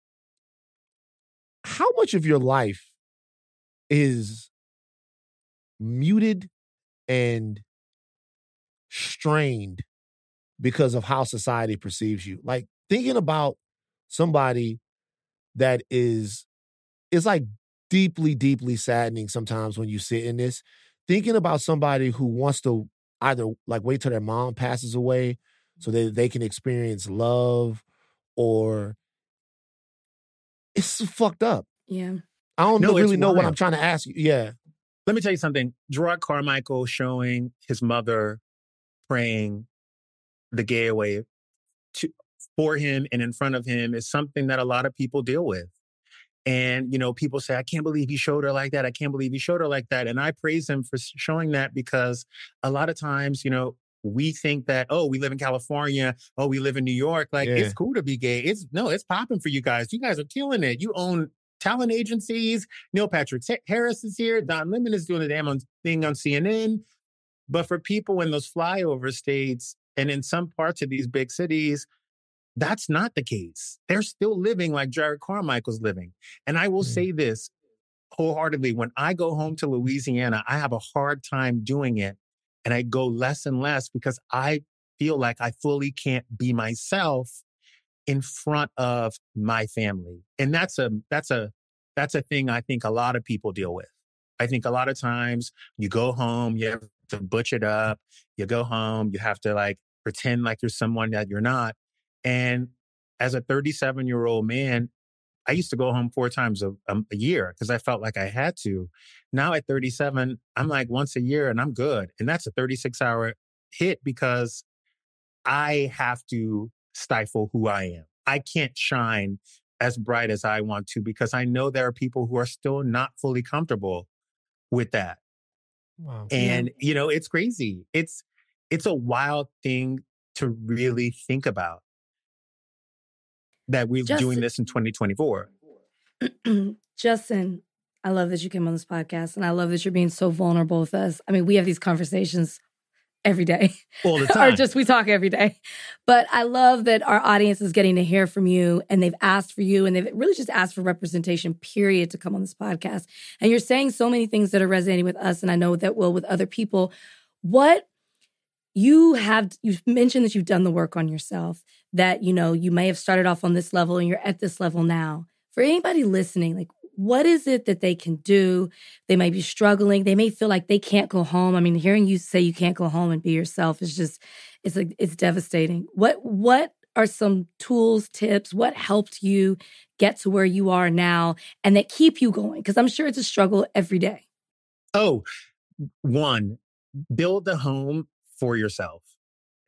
how much of your life is muted and strained because of how society perceives you? Like thinking about somebody that is it's like deeply, deeply saddening sometimes when you sit in this. Thinking about somebody who wants to either like wait till their mom passes away so that they can experience love, or it's fucked up. Yeah. I don't No, know, it's really know what wild. I'm trying to ask you. Yeah. Let me tell you something. Gerard Carmichael showing his mother praying the gay away to, for him and in front of him is something that a lot of people deal with. And, you know, people say, "I can't believe he showed her like that. I can't believe he showed her like that." And I praise him for showing that, because a lot of times, you know, we think that, oh, we live in California. Oh, we live in New York. Like, Yeah. it's cool to be gay. It's no, it's popping for you guys. You guys are killing it. You own talent agencies. Neil Patrick Harris is here. Don Lemon is doing the damn thing on C N N. But for people in those flyover states and in some parts of these big cities, that's not the case. They're still living like Jared Carmichael's living. And I will Mm. say this wholeheartedly. When I go home to Louisiana, I have a hard time doing it. And I go less and less because I feel like I fully can't be myself in front of my family. And that's a, that's a, that's a thing I think a lot of people deal with. I think a lot of times you go home, you have to butch it up. You go home, you have to like pretend like you're someone that you're not. And as a thirty-seven year old man, I used to go home four times a, um, a year because I felt like I had to. Now at thirty-seven, I'm like once a year and I'm good. And that's a thirty-six hour hit because I have to stifle who I am. I can't shine as bright as I want to because I know there are people who are still not fully comfortable with that. Wow. And, yeah. you know, it's crazy. It's, it's a wild thing to really think about that we're Justin, doing this in twenty twenty-four. Justin, I love that you came on this podcast, and I love that you're being so vulnerable with us. I mean, we have these conversations every day. All the time. Or just we talk every day. But I love that our audience is getting to hear from you, and they've asked for you, and they've really just asked for representation, period, to come on this podcast. And you're saying so many things that are resonating with us, and I know that will with other people. What you have, you've mentioned that you've done the work on yourself, that, you know, you may have started off on this level and you're at this level now. For anybody listening, like, what is it that they can do? They may be struggling. They may feel like they can't go home. I mean, hearing you say you can't go home and be yourself is just, it's like, it's devastating. What, what are some tools, tips? What helped you get to where you are now and that keep you going? Because I'm sure it's a struggle every day. Oh, one, build a home for yourself.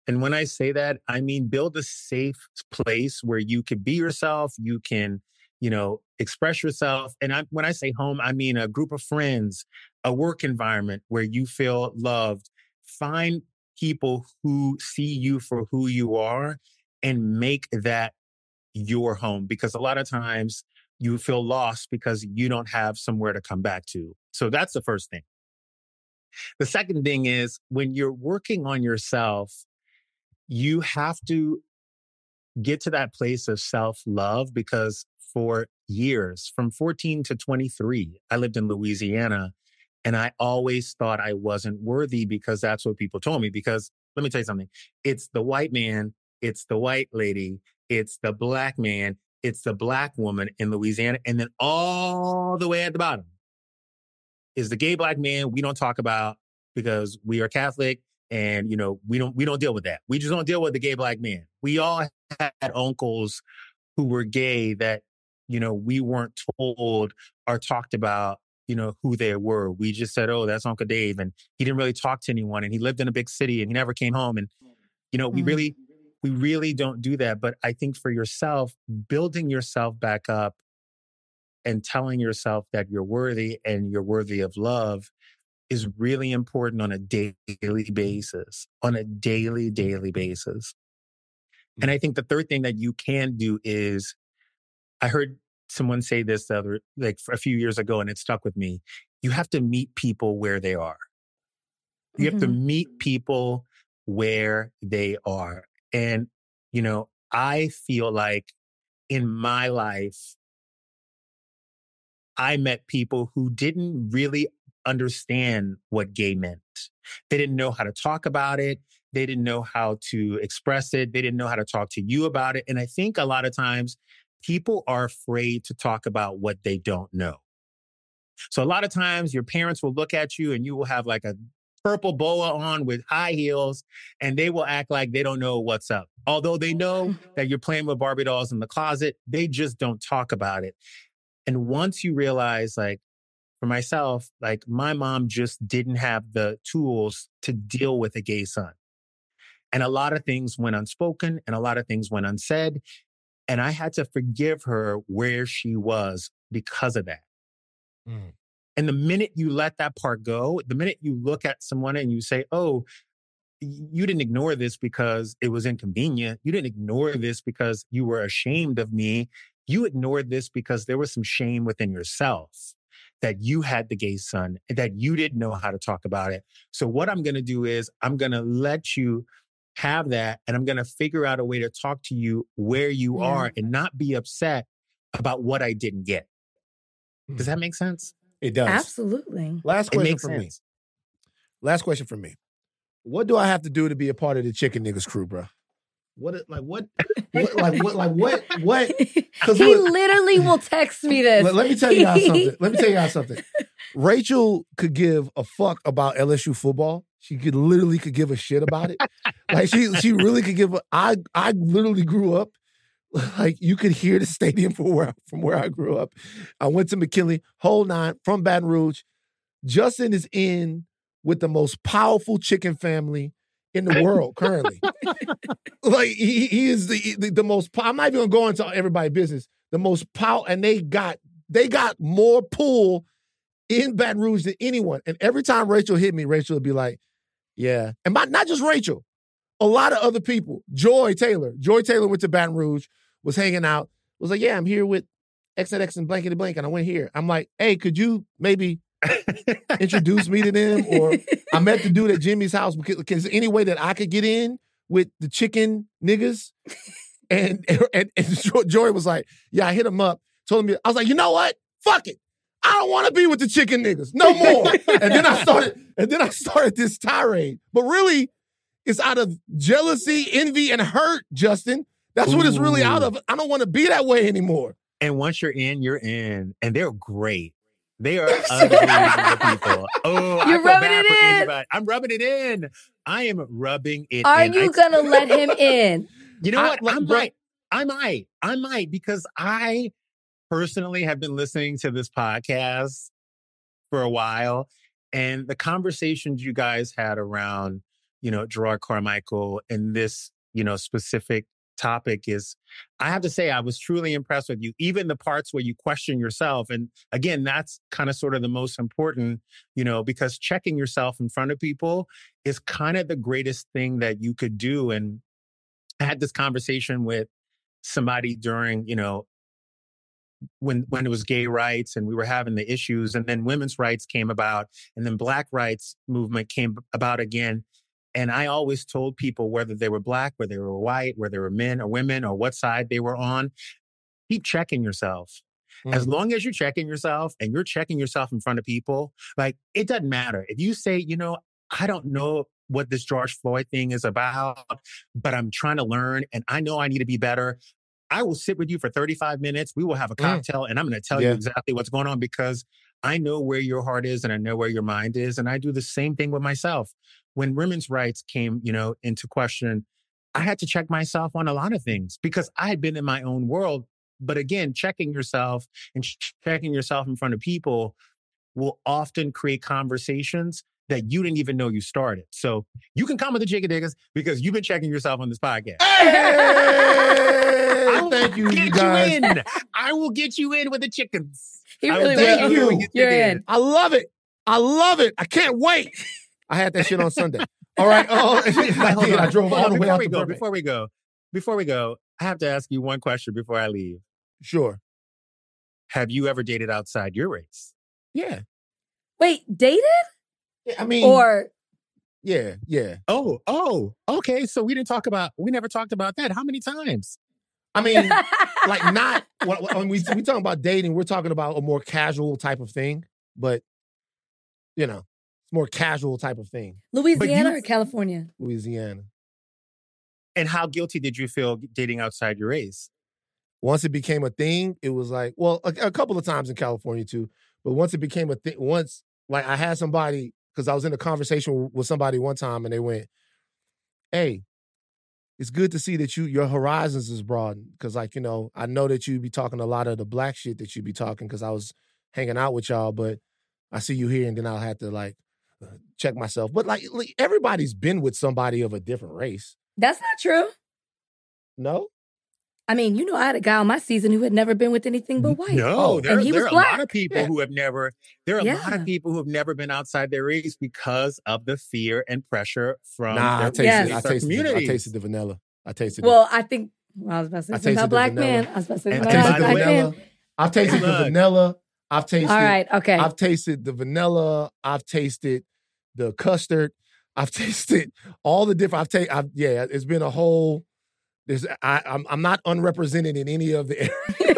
And when I say that, I mean, build a safe place where you can be yourself, you can, you know, express yourself. And I, when I say home, I mean a group of friends, a work environment where you feel loved. Find people who see you for who you are and make that your home. Because a lot of times you feel lost because you don't have somewhere to come back to. So that's the first thing. The second thing is when you're working on yourself, you have to get to that place of self-love, because for years, from fourteen to twenty-three, I lived in Louisiana, and I always thought I wasn't worthy because that's what people told me. Because let me tell you something. It's the white man, it's the white lady, it's the black man, it's the black woman in Louisiana. And then all the way at the bottom is the gay black man we don't talk about because we are Catholic. And, you know, we don't we don't deal with that. We just don't deal with the gay black man. We all had uncles who were gay that, you know, we weren't told or talked about, you know, who they were. We just said, oh, that's Uncle Dave. And he didn't really talk to anyone. And he lived in a big city and he never came home. And, you know, we Mm. really, we really don't do that. But I think for yourself, building yourself back up and telling yourself that you're worthy and you're worthy of love is really important on a daily basis, on a daily, daily basis. And I think the third thing that you can do is, I heard someone say this the other, like a few years ago, and it stuck with me. You have to meet people where they are. You have to Mhm. meet people where they are. And, you know, I feel like in my life, I met people who didn't really understand what gay meant. They didn't know how to talk about it. They didn't know how to express it. They didn't know how to talk to you about it. And I think a lot of times people are afraid to talk about what they don't know. So a lot of times your parents will look at you and you will have like a purple boa on with high heels, and they will act like they don't know what's up. Although they know that you're playing with Barbie dolls in the closet, they just don't talk about it. And once you realize, like, for myself, like my mom just didn't have the tools to deal with a gay son. And a lot of things went unspoken and a lot of things went unsaid. And I had to forgive her where she was because of that. Mm. And the minute you let that part go, the minute you look at someone and you say, oh, you didn't ignore this because it was inconvenient. You didn't ignore this because you were ashamed of me. You ignored this because there was some shame within yourself that you had the gay son, that you didn't know how to talk about it. So what I'm going to do is I'm going to let you have that, and I'm going to figure out a way to talk to you where you Yeah. are and not be upset about what I didn't get. Does that make sense? It does. Absolutely. Last It question makes for me. sense. Last question for me. What do I have to do to be a part of the Chicken Niggas crew, bro? What like what, what like what like what what? He 'Cause look- literally will text me this. Let, let me tell you guys something. Let me tell you guys something. Rachel could give a fuck about L S U football. She could literally could give a shit about it. Like she she really could give a I I literally grew up, like you could hear the stadium from where from where I grew up. I went to McKinley, whole nine, from Baton Rouge. Justin is in with the most powerful chicken family in the world currently. Like he, he is the, the the most. I'm not even gonna go into everybody's business. The most power, and they got they got more pull in Baton Rouge than anyone. And every time Rachel hit me, Rachel would be like, "Yeah," and my, not just Rachel, a lot of other people. Joy Taylor, Joy Taylor went to Baton Rouge, was hanging out, was like, "Yeah, I'm here with X and X and blankety blank," and I went here. I'm like, "Hey, could you maybe introduce me to them?" Or I met the dude at Jimmy's house. Because, because any way that I could get in with the chicken niggas, and and, and Joy was like, "Yeah," I hit him up, told him, I was like, "You know what? Fuck it. I don't want to be with the chicken niggas no more." And then I started, and then I started this tirade. But really, it's out of jealousy, envy, and hurt, Justin. That's what it's really out of. I don't want to be that way anymore. And once you're in, you're in. And they're great. They are unbelievable people. Oh, I You're feel rubbing bad it for in. anybody. I'm rubbing it in. I am rubbing it Are in. you I- gonna let him in? You know I- what? like, I bro- might. I might. I might because I personally have been listening to this podcast for a while, and the conversations you guys had around, you know, Gerard Carmichael in this, you know, specific topic is, I have to say, I was truly impressed with you. Even the parts where you question yourself. And again, that's kind of sort of the most important, you know, because checking yourself in front of people is kind of the greatest thing that you could do. And I had this conversation with somebody during, you know, when when it was gay rights and we were having the issues, and then women's rights came about, and then Black rights movement came about again. And I always told people, whether they were Black, whether they were white, whether they were men or women, or what side they were on, keep checking yourself. Mm. As long as you're checking yourself and you're checking yourself in front of people, like, it doesn't matter. If you say, you know, I don't know what this George Floyd thing is about, but I'm trying to learn and I know I need to be better, I will sit with you for thirty-five minutes. We will have a cocktail mm. and I'm going to tell yeah. you exactly what's going on, because I know where your heart is and I know where your mind is. And I do the same thing with myself. When women's rights came, you know, into question, I had to check myself on a lot of things because I had been in my own world. But again, checking yourself and checking yourself in front of people will often create conversations that you didn't even know you started. So you can come with the Jigga Diggas because you've been checking yourself on this podcast. Hey! Thank you, get you guys. You in. I will get you in with the chickens. He really will. You. You. You're in. I love it. I love it. I can't wait. I had that shit on Sunday. All right. Oh, I, did. I drove all the way out to Burbank. Before we go, before we go, I have to ask you one question before I leave. Sure. Have you ever dated outside your race? Yeah. Wait, dated? Yeah, I mean, or yeah, yeah. Oh, oh, okay. So we didn't talk about. We never talked about that. How many times? I mean, like not when we we talking about dating, we're talking about a more casual type of thing, but you know, it's more casual type of thing. Louisiana you, or California? Louisiana. And how guilty did you feel dating outside your race? Once it became a thing, it was like, well, a, a couple of times in California too, but once it became a thing, once like I had somebody, because I was in a conversation with somebody one time and they went, hey, it's good to see that you your horizons is broadened. Because, like, you know, I know that you be talking a lot of the Black shit that you be talking because I was hanging out with y'all, but I see you here and then I'll have to, like, uh, check myself. But, like, like, everybody's been with somebody of a different race. That's not true. No? I mean, you know, I had a guy on my season who had never been with anything but white. No, oh, there, and he there was are Black. a lot of people yeah. who have never, there are a yeah. lot of people who have never been outside their race because of the fear and pressure from nah, their, I tasted, yes. I, tasted communities. the, I tasted the vanilla. I tasted well, it. I think, well, I was about to say I something about Black vanilla. men. I was about to say And something about Black vanilla. men. I've tasted the vanilla. I've tasted. All right, okay. I've tasted the vanilla. I've tasted the custard. I've tasted all the different. I've taken. Yeah, it's been a whole. There's. I, I'm. I'm not unrepresented in any of the areas.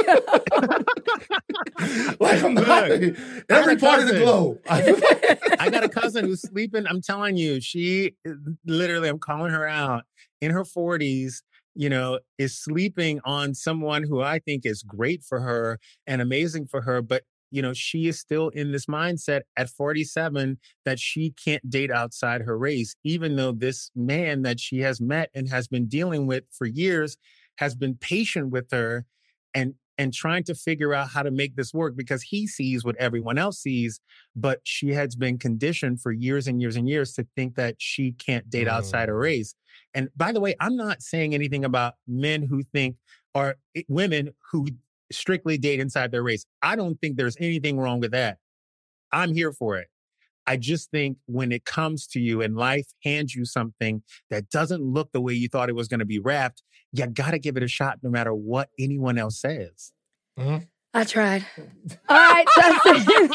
Like I'm not. Look, every part of the globe. I got a cousin who's sleeping. I'm telling you, she literally. I'm calling her out in her forties. You know, is sleeping on someone who I think is great for her and amazing for her, but you know, she is still in this mindset at forty-seven that she can't date outside her race, even though this man that she has met and has been dealing with for years has been patient with her and and trying to figure out how to make this work because he sees what everyone else sees, but she has been conditioned for years and years and years to think that she can't date mm. outside her race. And by the way, I'm not saying anything about men who think or women who strictly date inside their race. I don't think there's anything wrong with that. I'm here for it. I just think when it comes to you and life hands you something that doesn't look the way you thought it was going to be wrapped, you got to give it a shot no matter what anyone else says. Mm-hmm. I tried. All right, Justin.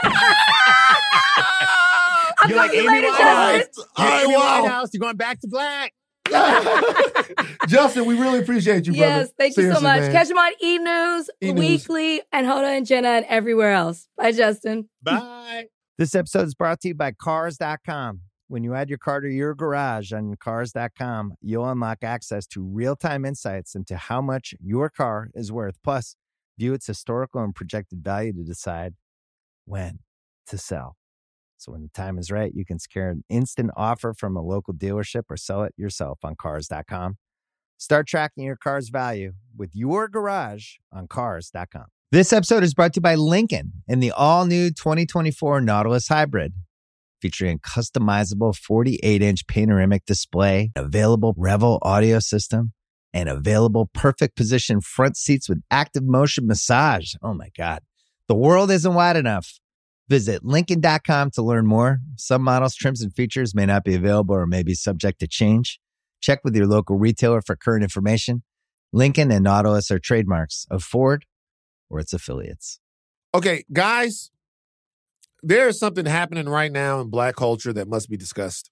You're like Amy Winehouse. Amy Winehouse. You're going back to Black. Justin, we really appreciate you, brother. Yes, thank Seriously, you so much. Man. Catch him on E! News, E-News. Weekly, and Hoda and Jenna and everywhere else. Bye, Justin. Bye. This episode is brought to you by Cars dot com. When you add your car to your garage on Cars dot com, you'll unlock access to real-time insights into how much your car is worth. Plus, view its historical and projected value to decide when to sell. So when the time is right, you can secure an instant offer from a local dealership or sell it yourself on Cars dot com. Start tracking your car's value with your garage on Cars dot com. This episode is brought to you by Lincoln and the all-new twenty twenty-four Nautilus Hybrid. featuring a customizable forty-eight inch panoramic display, available Revel audio system, and available perfect position front seats with active motion massage. Oh my God. The world isn't wide enough. Visit Lincoln dot com to learn more. Some models, trims, and features may not be available or may be subject to change. Check with your local retailer for current information. Lincoln and Nautilus are trademarks of Ford or its affiliates. Okay, guys, there is something happening right now in Black culture that must be discussed.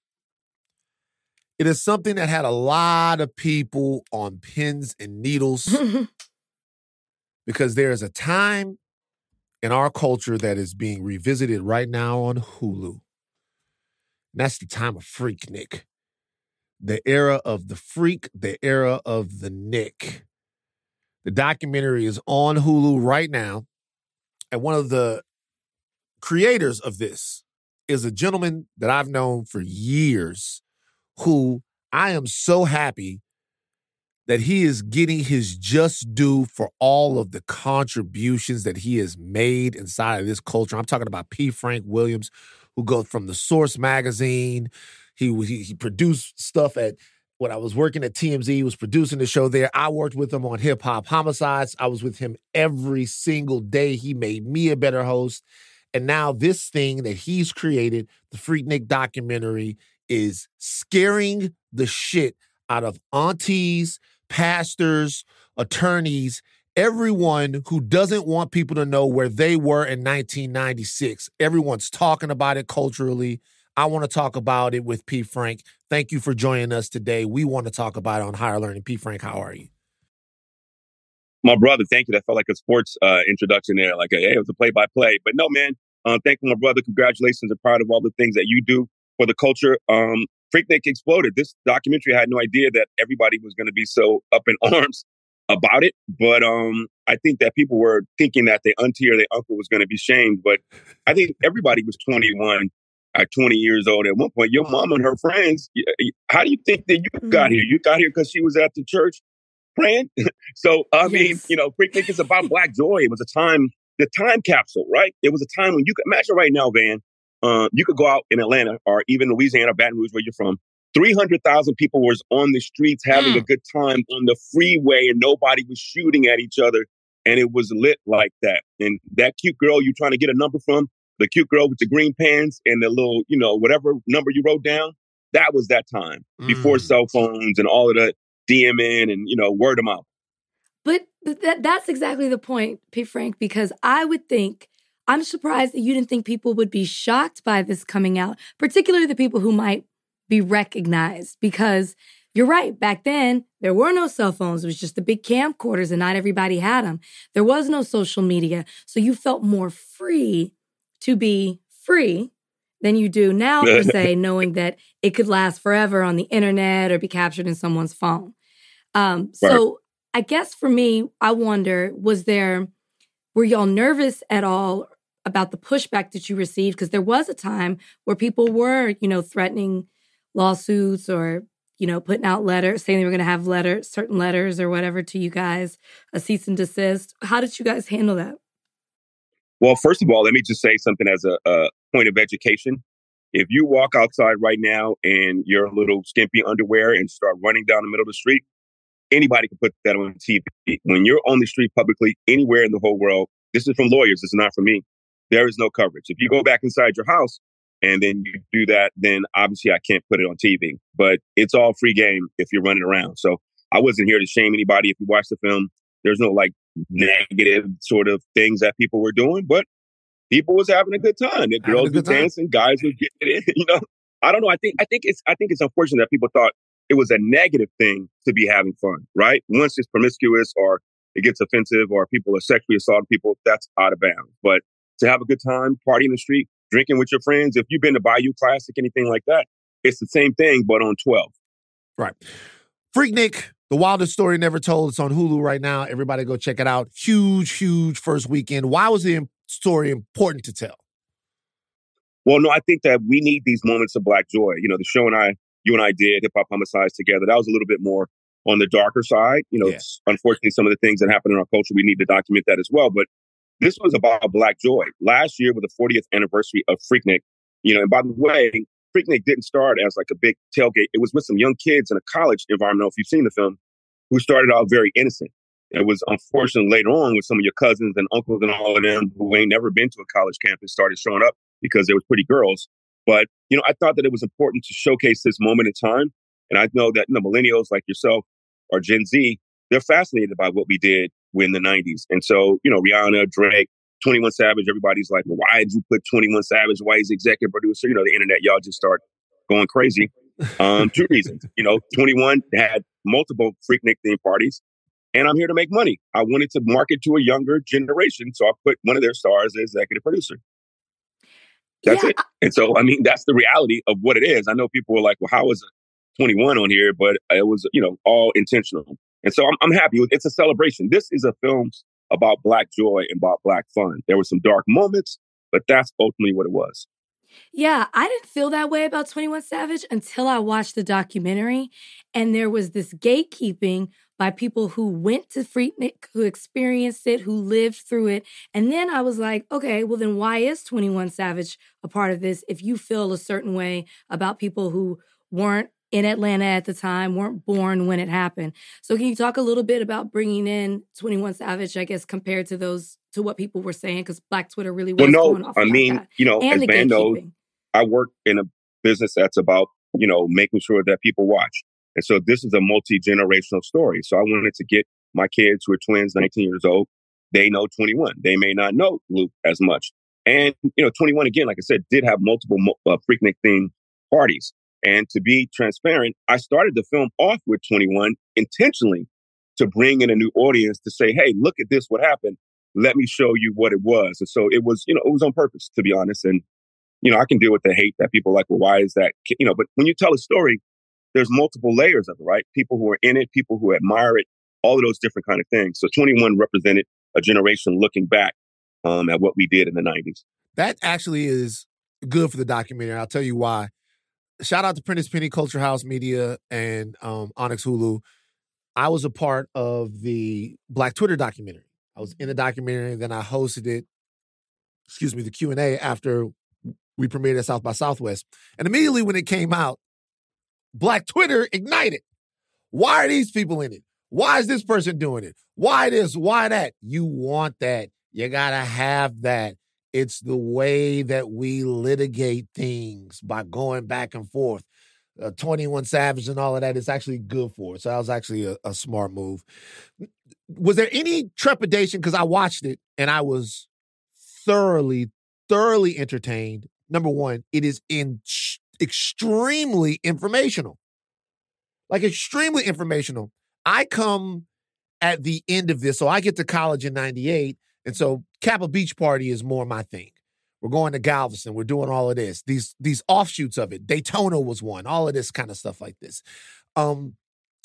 It is something that had a lot of people on pins and needles because there is a time in our culture that is being revisited right now on Hulu. And that's the time of Freaknik. The era of the freak, the era of the Nick. The documentary is on Hulu right now. And one of the creators of this is a gentleman that I've known for years who I am so happy that he is getting his just due for all of the contributions that he has made inside of this culture. I'm talking about P. Frank Williams, who goes from the Source magazine. He he, he produced stuff at, when I was working at T M Z, he was producing the show there. I worked with him on Hip Hop Homicides. I was with him every single day. He made me a better host. And now this thing that he's created, the Freaknik documentary, is scaring the shit out of aunties, pastors, attorneys, everyone who doesn't want people to know where they were in nineteen ninety-six. Everyone's talking about it culturally. I want to talk about it with P. Frank. Thank you for joining us today. We want to talk about it on Higher Learning. P. Frank, how are you? My brother, thank you. That felt like a sports uh, introduction there. Like, a, hey, it was a play-by-play. But no, man, uh, thank you, my brother. Congratulations. I'm proud of all the things that you do for the culture. Um, Freaknik exploded. This documentary, I had no idea that everybody was going to be so up in arms about it. But um, I think that people were thinking that their auntie or their uncle was going to be shamed. But I think everybody was twenty-one at twenty years old at one point. Your mom and her friends, how do you think that you got here? You got here because she was at the church praying? So, I yes. mean, you know, Freaknik is about Black joy. It was a time, the time capsule, right? It was a time when you could imagine right now, Van, uh, you could go out in Atlanta or even Louisiana, Baton Rouge, where you're from. three hundred thousand people was on the streets having mm. a good time on the freeway and nobody was shooting at each other. And it was lit like that. And that cute girl you're trying to get a number from, the cute girl with the green pants and the little, you know, whatever number you wrote down, that was that time mm. before cell phones and all of the DMing and, you know, word of mouth. But th- that's exactly the point, P. Frank, because I would think, I'm surprised that you didn't think people would be shocked by this coming out, particularly the people who might be recognized, because you're right. Back then, there were no cell phones. It was just the big camcorders and not everybody had them. There was no social media. So you felt more free to be free than you do now, per se, knowing that it could last forever on the internet or be captured in someone's phone. Um, right. So I guess for me, I wonder, was there, were y'all nervous at all about the pushback that you received? Because there was a time where people were, you know, threatening lawsuits or, you know, putting out letters, saying they were going to have letters, certain letters or whatever to you guys, a cease and desist. How did you guys handle that? Well, first of all, let me just say something as a, a point of education. If you walk outside right now and you're a little skimpy underwear and start running down the middle of the street, anybody can put that on T V. When you're on the street publicly, anywhere in the whole world, this is from lawyers, this is not from me, there is no coverage. If you go back inside your house and then you do that, then obviously I can't put it on T V. But it's all free game if you're running around. So I wasn't here to shame anybody. If you watch the film, there's no like negative sort of things that people were doing, but people was having a good time. The girls were dancing, guys were getting it. You know, I don't know. I think I think it's I think it's unfortunate that people thought it was a negative thing to be having fun, right? Once it's promiscuous or it gets offensive or people are sexually assaulting people, that's out of bounds. But to have a good time, party in the street, drinking with your friends, if you've been to Bayou Classic, anything like that, it's the same thing, but on twelve. Right. Freaknik, The Wildest Story Never Told. It's on Hulu right now. Everybody go check it out. Huge, huge first weekend. Why was the story important to tell? Well, no, I think that we need these moments of Black joy. You know, the show and I, you and I did Hip Hop Homicides together. That was a little bit more on the darker side. You know, yeah. Unfortunately, some of the things that happen in our culture, we need to document that as well. But this was about Black joy. Last year, with the fortieth anniversary of Freaknik, You know, and by the way, Freaknik didn't start as like a big tailgate. It was with some young kids in a college environment, I don't know if you've seen the film, who started out very innocent. It was unfortunate later on with some of your cousins and uncles and all of them who ain't never been to a college campus started showing up because there was pretty girls. But, you know, I thought that it was important to showcase this moment in time. And I know that, you know, millennials like yourself or Gen Z, they're fascinated by what we did in the nineties. And so, you know, Rihanna, Drake, twenty-one Savage, everybody's like, well, why did you put twenty-one Savage? Why is executive producer? You know, the internet, y'all just start going crazy. Um, two reasons. You know, twenty-one had multiple Freaknik theme parties, and I'm here to make money. I wanted to market to a younger generation, so I put one of their stars as executive producer. That's yeah. it. And so, I mean, that's the reality of what it is. I know people were like, well, how is a twenty-one on here? But it was, you know, all intentional. And so I'm, I'm happy. It's a celebration. This is a film about Black joy and about Black fun. There were some dark moments, but that's ultimately what it was. Yeah, I didn't feel that way about twenty-one Savage until I watched the documentary. And there was this gatekeeping by people who went to Freaknik, who experienced it, who lived through it. And then I was like, okay, well then why is twenty-one Savage a part of this if you feel a certain way about people who weren't in Atlanta at the time, weren't born when it happened? So can you talk a little bit about bringing in twenty-one Savage, I guess, compared to those, to what people were saying? Because Black Twitter really was well, no, going off I about mean, that. you know, And as the Van knows, gatekeeping. I work in a business that's about, you know, making sure that people watch. And so this is a multi-generational story. So I wanted to get my kids who are twins, nineteen years old, they know twenty-one. They may not know Luke as much. And, you know, twenty-one, again, like I said, did have multiple uh, Freaknik themed parties. And to be transparent, I started the film off with twenty-one intentionally to bring in a new audience to say, hey, look at this, what happened. Let me show you what it was. And so it was, you know, it was on purpose, to be honest. And, you know, I can deal with the hate that people are like, well, why is that? You know, but when you tell a story, there's multiple layers of it, right? People who are in it, people who admire it, all of those different kind of things. So twenty-one represented a generation looking back um, at what we did in the nineties. That actually is good for the documentary. I'll tell you why. Shout out to Prentice Penny Culture House Media and um, Onyx Hulu. I was a part of the Black Twitter documentary. I was in the documentary, then I hosted it, excuse me, the Q and A after we premiered at South by Southwest. And immediately when it came out, Black Twitter ignited. Why are these people in it? Why is this person doing it? Why this? Why that? You want that. You got to have that. It's the way that we litigate things by going back and forth. Uh, twenty-one Savage and all of that is actually good for it. So that was actually a, a smart move. Was there any trepidation? Because I watched it and I was thoroughly, thoroughly entertained. Number one, it is in extremely informational. Like extremely informational. I come at the end of this. So I get to college in ninety-eight. And so Kappa Beach Party is more my thing. We're going to Galveston. We're doing all of this. These, these offshoots of it. Daytona was one. All of this kind of stuff like this. Um,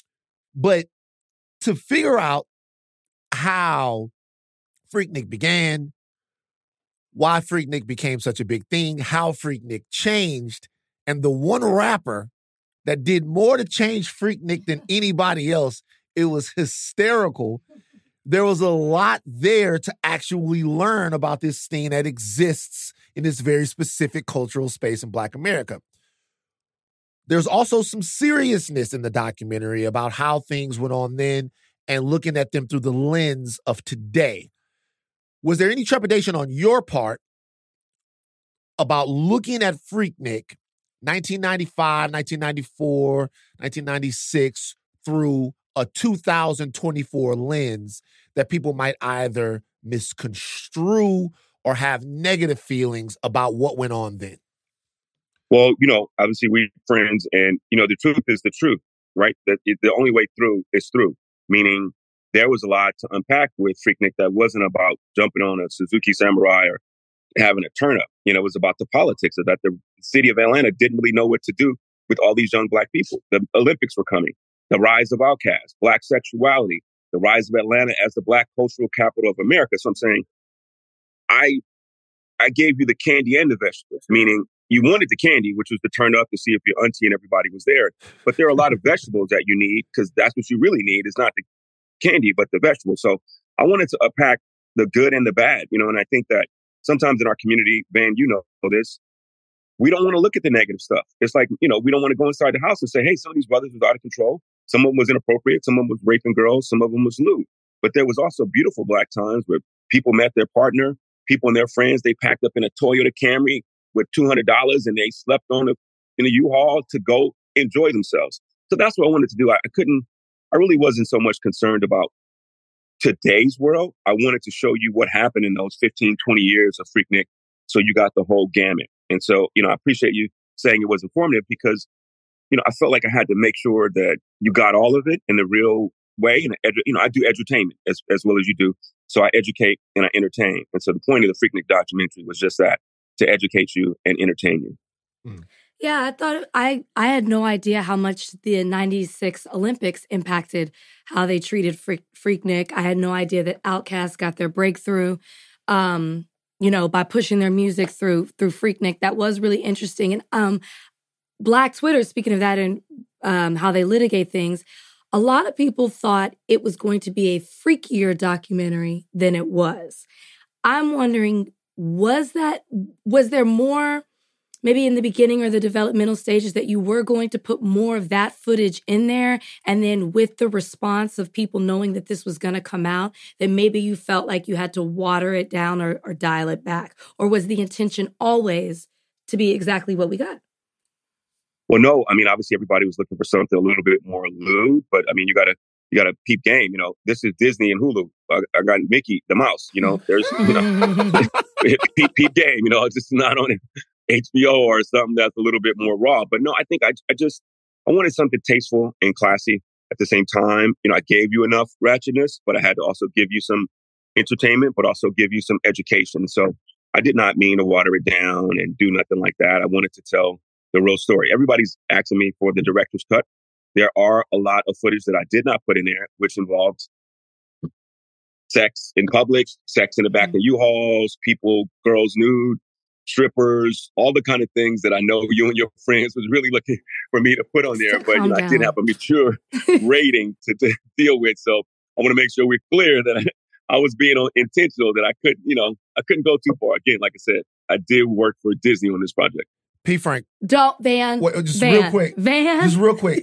but to figure out how Freaknik began, why Freaknik became such a big thing, how Freaknik changed, and the one rapper that did more to change Freaknik than anybody else, it was hysterical. There was a lot there to actually learn about this thing that exists in this very specific cultural space in Black America. There's also some seriousness in the documentary about how things went on then and looking at them through the lens of today. Was there any trepidation on your part about looking at Freaknik nineteen ninety-five, nineteen ninety-four, nineteen ninety-six through a two thousand twenty-four lens that people might either misconstrue or have negative feelings about what went on then? Well, you know, obviously we're friends and, you know, the truth is the truth, right? That the only way through is through, meaning there was a lot to unpack with Freaknik that wasn't about jumping on a Suzuki Samurai or having a turn up. You know, it was about the politics of that. The city of Atlanta didn't really know what to do with all these young Black people. The Olympics were coming, the rise of Outkast, Black sexuality, the rise of Atlanta as the Black cultural capital of America. So I'm saying, I, I gave you the candy and the vegetables, meaning you wanted the candy, which was to turn up to see if your auntie and everybody was there. But there are a lot of vegetables that you need because that's what you really need is not the candy, but the vegetables. So I wanted to unpack the good and the bad, you know, and I think that sometimes in our community, Van, you know this, we don't want to look at the negative stuff. It's like, you know, we don't want to go inside the house and say, hey, some of these brothers was out of control. Some of them was inappropriate. Some of them was raping girls. Some of them was lewd. But there was also beautiful Black times where people met their partner, people and their friends. They packed up in a Toyota Camry with two hundred dollars and they slept on a, in a U-Haul to go enjoy themselves. So that's what I wanted to do. I, I couldn't, I really wasn't so much concerned about today's world. I wanted to show you what happened in those fifteen, twenty years of Freaknik. So you got the whole gamut. And so, you know, I appreciate you saying it was informative because, you know, I felt like I had to make sure that you got all of it in the real way. And, edu- you know, I do edutainment as, as well as you do. So I educate and I entertain. And so the point of the Freaknik documentary was just that, to educate you and entertain you. Mm. Yeah, I thought I I had no idea how much the ninety-six Olympics impacted how they treated Freak, Freaknik. I had no idea that Outkast got their breakthrough, um, you know, by pushing their music through through Freaknik. That was really interesting. And um, Black Twitter, speaking of that and um, how they litigate things, a lot of people thought it was going to be a freakier documentary than it was. I'm wondering, was that was there more? Maybe in the beginning or the developmental stages that you were going to put more of that footage in there. And then with the response of people knowing that this was going to come out, that maybe you felt like you had to water it down or, or dial it back? Or was the intention always to be exactly what we got? Well, no, I mean, obviously everybody was looking for something a little bit more lewd, but I mean, you gotta, you gotta peep game. You know, this is Disney and Hulu. I, I got Mickey the Mouse, you know, there's, you know, peep, peep game, you know, it's just not on it. H B O or something that's a little bit more raw. But no, I think I, I just, I wanted something tasteful and classy at the same time. You know, I gave you enough ratchetness, but I had to also give you some entertainment, but also give you some education. So I did not mean to water it down and do nothing like that. I wanted to tell the real story. Everybody's asking me for the director's cut. There are a lot of footage that I did not put in there, which involves sex in public, sex in the back of U-Hauls, people, girls nude, strippers, all the kind of things that I know you and your friends was really looking for me to put on there. But you know, I didn't have a mature rating to, to deal with. So I want to make sure we're clear that I, I was being intentional, that I couldn't, you know, I couldn't go too far. Again, like I said, I did work for Disney on this project. P. Frank. Don't, Van. Wait, just Van. real quick. Van. Just real quick.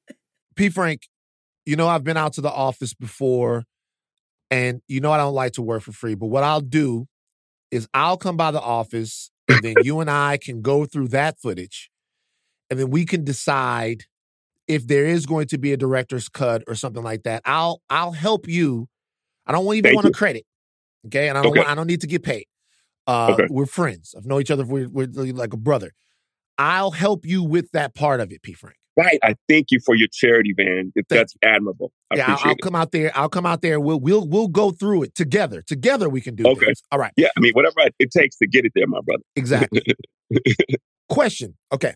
P. Frank, you know, I've been out to the office before, and you know I don't like to work for free, but what I'll do is I'll come by the office and then you and I can go through that footage and then we can decide if there is going to be a director's cut or something like that. I'll I'll help you. I don't even want to credit. Okay. And I don't okay. want, I don't need to get paid. Uh, okay. We're friends. I've known each other. We're, we're like a brother. I'll help you with that part of it, P. Frank. Right. I thank you for your charity, Van. It, that's admirable. I yeah, appreciate I'll, I'll it. come out there. I'll come out there. We'll we'll we'll go through it together. Together we can do okay. things. All right. Yeah. I mean, whatever it takes to get it there, my brother. Exactly. Question. Okay.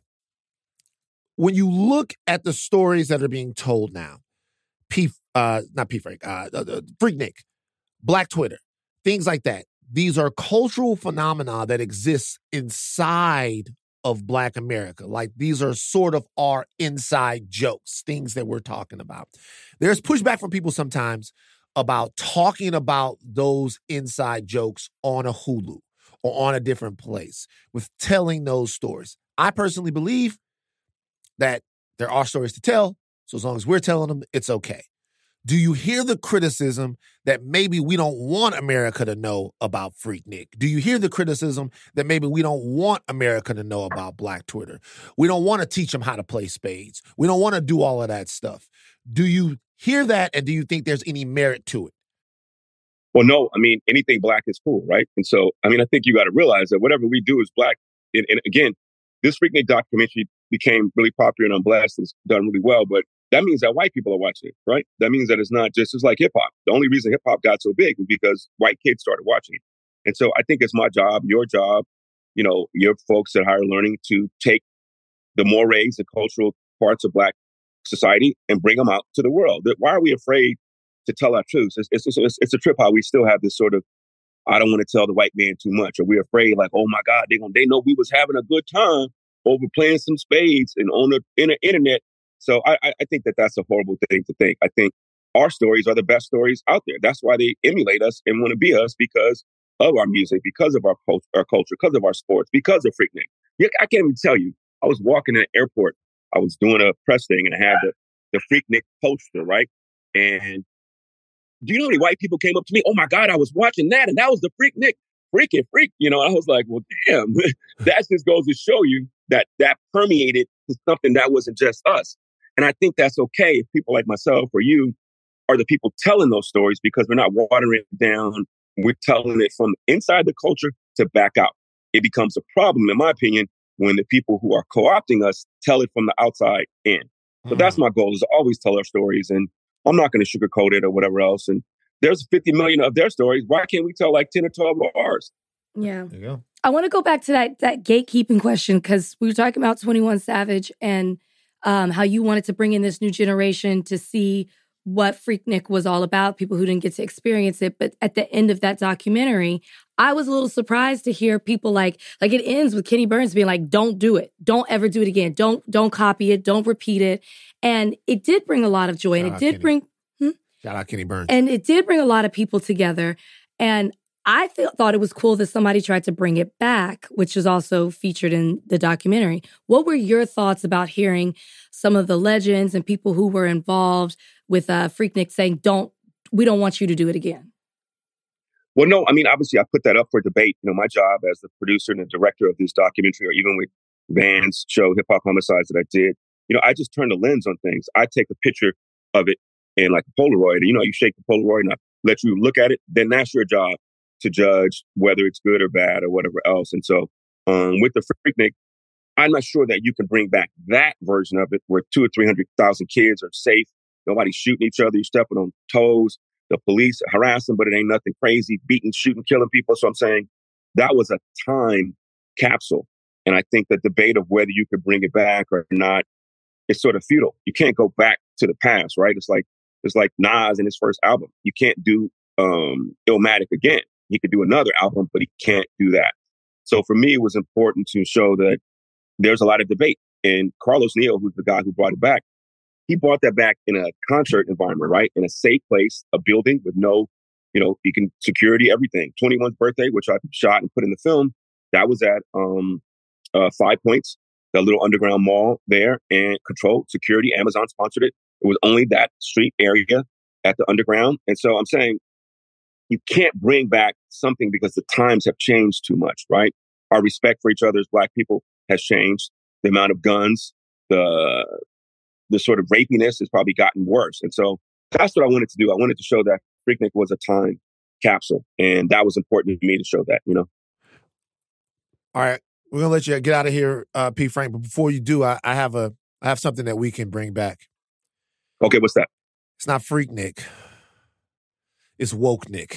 When you look at the stories that are being told now, P, uh, not P. Frank, uh, uh, Freaknik, Black Twitter, things like that. These are cultural phenomena that exist inside of Black America. Like these are sort of our inside jokes, things that we're talking about. There's pushback from people sometimes about talking about those inside jokes on a Hulu or on a different place with telling those stories. I personally believe that there are stories to tell, so as long as we're telling them, it's okay. Do you hear the criticism that maybe we don't want America to know about Freaknik? Do you hear the criticism that maybe we don't want America to know about Black Twitter? We don't want to teach them how to play spades. We don't want to do all of that stuff. Do you hear that, and do you think there's any merit to it? Well, no. I mean, anything Black is cool, right? And so, I mean, I think you got to realize that whatever we do is Black. And, and again, this Freaknik documentary became really popular and Unblessed. It's done really well, but that means that white people are watching it, right? That means that it's not just, it's like hip hop. The only reason hip hop got so big was because white kids started watching it. And so I think it's my job, your job, you know, your folks at Higher Learning to take the mores, the cultural parts of Black society and bring them out to the world. Why are we afraid to tell our truths? It's, it's, it's, it's a trip how we still have this sort of, I don't want to tell the white man too much, or we're afraid like, oh my God, they gonna, they know we was having a good time over playing some spades and on the inter- internet. So I, I think that that's a horrible thing to think. I think our stories are the best stories out there. That's why they emulate us and want to be us, because of our music, because of our, cult- our culture, because of our sports, because of Freaknik. Yeah, I can't even tell you. I was walking in the airport. I was doing a press thing, and I had the, the Freaknik poster, right? And do you know how many white people came up to me? Oh, my God, I was watching that, and that was the Freaknik. Freaking freak. You know, I was like, well, damn. That just goes to show you that that permeated to something that wasn't just us. And I think that's okay if people like myself or you are the people telling those stories, because we're not watering it down. We're telling it from inside the culture to back out. It becomes a problem, in my opinion, when the people who are co-opting us tell it from the outside in. So mm. that's my goal, is to always tell our stories. And I'm not going to sugarcoat it or whatever else. And there's fifty million of their stories. Why can't we tell like ten or twelve of ours? Yeah. There you go. I want to go back to that that gatekeeping question, because we were talking about twenty-one Savage and um, how you wanted to bring in this new generation to see what Freaknik was all about, people who didn't get to experience it. But at the end of that documentary, I was a little surprised to hear people like, like it ends with Kenny Burns being like, don't do it. Don't ever do it again. Don't, don't copy it. Don't repeat it. And it did bring a lot of joy. Shout and it out did Kenny. bring... Hmm? Shout out Kenny Burns. And it did bring a lot of people together. And I th- thought it was cool that somebody tried to bring it back, which is also featured in the documentary. What were your thoughts about hearing some of the legends and people who were involved with uh, Freaknik saying, don't, we don't want you to do it again? Well, no, I mean, obviously I put that up for debate. You know, my job as the producer and the director of this documentary, or even with Van's show, Hip Hop Homicides, that I did, you know, I just turn the lens on things. I take a picture of it and like a Polaroid, you know, you shake the Polaroid and I let you look at it. Then that's your job to judge whether it's good or bad or whatever else. And so um, with the Freaknik, I'm not sure that you can bring back that version of it where two or three hundred thousand kids are safe. Nobody's shooting each other. You're stepping on toes. The police harass them, but it ain't nothing crazy, beating, shooting, killing people. So I'm saying that was a time capsule. And I think the debate of whether you could bring it back or not is sort of futile. You can't go back to the past, right? It's like it's like Nas in his first album. You can't do um, Illmatic again. He could do another album, but he can't do that. So for me, it was important to show that there's a lot of debate. And Carlos Neal, who's the guy who brought it back, he brought that back in a concert environment, right? In a safe place, a building with no, you know, you can security, everything. twenty-one's birthday, which I shot and put in the film, that was at um, uh, Five Points, the little underground mall there, and controlled security. Amazon sponsored it. It was only that street area at the underground. And so I'm saying you can't bring back something because the times have changed too much, right? Our respect for each other as Black people has changed. The amount of guns, the the sort of rapiness has probably gotten worse. And so that's what I wanted to do. I wanted to show that Freaknik was a time capsule. And that was important to me to show that, you know. All right. We're going to let you get out of here, uh, P. Frank. But before you do, I, I have a I have something that we can bring back. Okay, what's that? It's not Freaknik. It's Wokenik.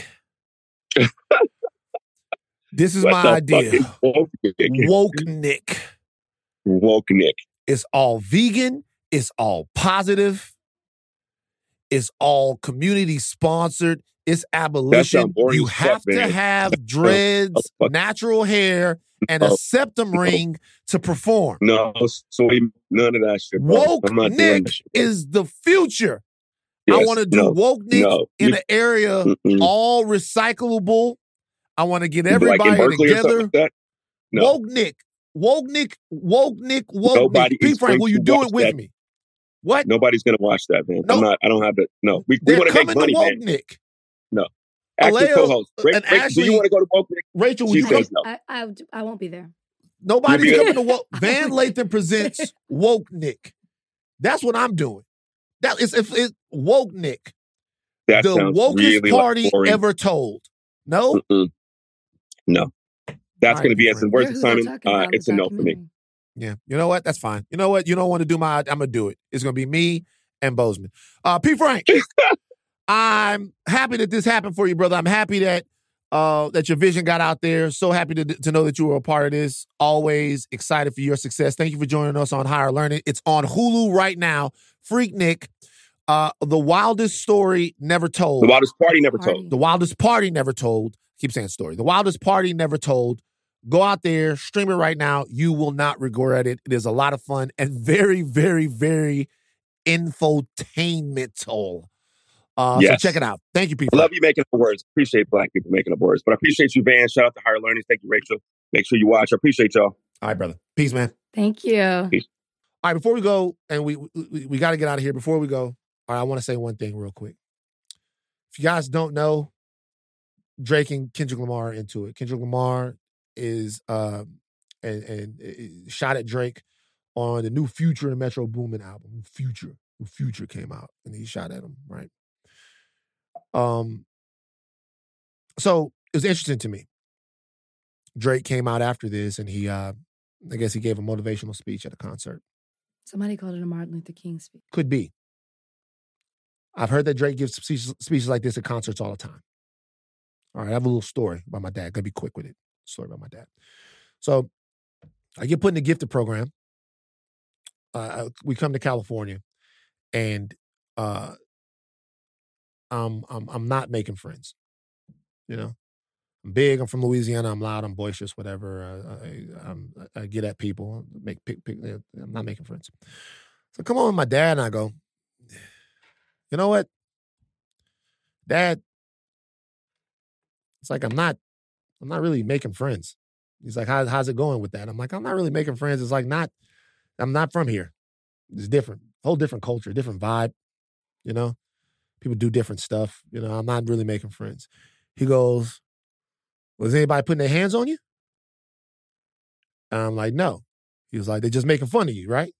This is what my idea. Wokenik? Wokenik. Wokenik. It's all vegan. It's all positive. It's all community sponsored. It's abolition. You have stuff, to have dreads, natural hair, and a septum no. ring to perform. No, so none of that shit. Woke Nick shit, is the future. Yes, I want to do no, Woke Nick no. in you, an area mm-mm. all recyclable. I want to get everybody like together. Like no. Woke Nick, Woke Nick, Woke Nick, Woke Nick. P. Frank, will you do it with that. me? What? Nobody's gonna watch that, man. No. I'm not. I don't have it. No, we, we want to make money, Woke man. Nick. No. Active Aleo, co-host. Rachel, and Ashley, do you want to go to Woke Nick? Rachel, will she you says go? No. I, I, I won't be there. Nobody's coming to Woke. Van Lathan presents Woke Nick. That's what I'm doing. That is if it's Woke Nick. That the wokest really party like ever told. No? Mm-mm. No. That's right, going to be, as in words of Simon, Simon, uh, it's a no for me. Yeah. You know what? That's fine. You know what? You don't want to do my, I'm going to do it. It's going to be me and Bozeman. Uh, P. Frank, I'm happy that this happened for you, brother. I'm happy that uh, that your vision got out there. So happy to, to know that you were a part of this. Always excited for your success. Thank you for joining us on Higher Learning. It's on Hulu right now. Freaknik. Uh, the wildest story never told. The wildest party never party. told. The wildest party never told. Keep saying story. The wildest party never told. Go out there, stream it right now. You will not regret it. It is a lot of fun and very, very, very infotainmental. Uh, yes. So check it out. Thank you, people. I love you making up words. Appreciate Black people making up words. But I appreciate you, Van. Shout out to Higher Learning. Thank you, Rachel. Make sure you watch. I appreciate y'all. All right, brother. Peace, man. Thank you. Peace. All right, before we go, and we we, we got to get out of here. Before we go, all right, I want to say one thing real quick. If you guys don't know, Drake and Kendrick Lamar are into it. Kendrick Lamar is uh, and, and uh, shot at Drake on the new Future and Metro Boomin album. Future, Future came out, and he shot at him, right? Um. So it was interesting to me. Drake came out after this, and he, uh, I guess, he gave a motivational speech at a concert. Somebody called it a Martin Luther King speech. Could be. I've heard that Drake gives speeches, speeches like this at concerts all the time. All right, I have a little story about my dad. Gonna be quick with it. Story about my dad. So I get put in the gifted program. Uh, we come to California, and uh, I'm, I'm I'm not making friends. You know, I'm big. I'm from Louisiana. I'm loud. I'm boisterous. Whatever. Uh, I, I'm, I get at people. Make pick, pick, I'm not making friends. So I come on with my dad, and I go, you know what, Dad? It's like I'm not, I'm not really making friends. He's like, How, how's it going with that? I'm like, I'm not really making friends. It's like not, I'm not from here. It's different, whole different culture, different vibe. You know, people do different stuff. You know, I'm not really making friends. He goes, was anybody putting their hands on you? And I'm like, no. He was like, they're just making fun of you, right?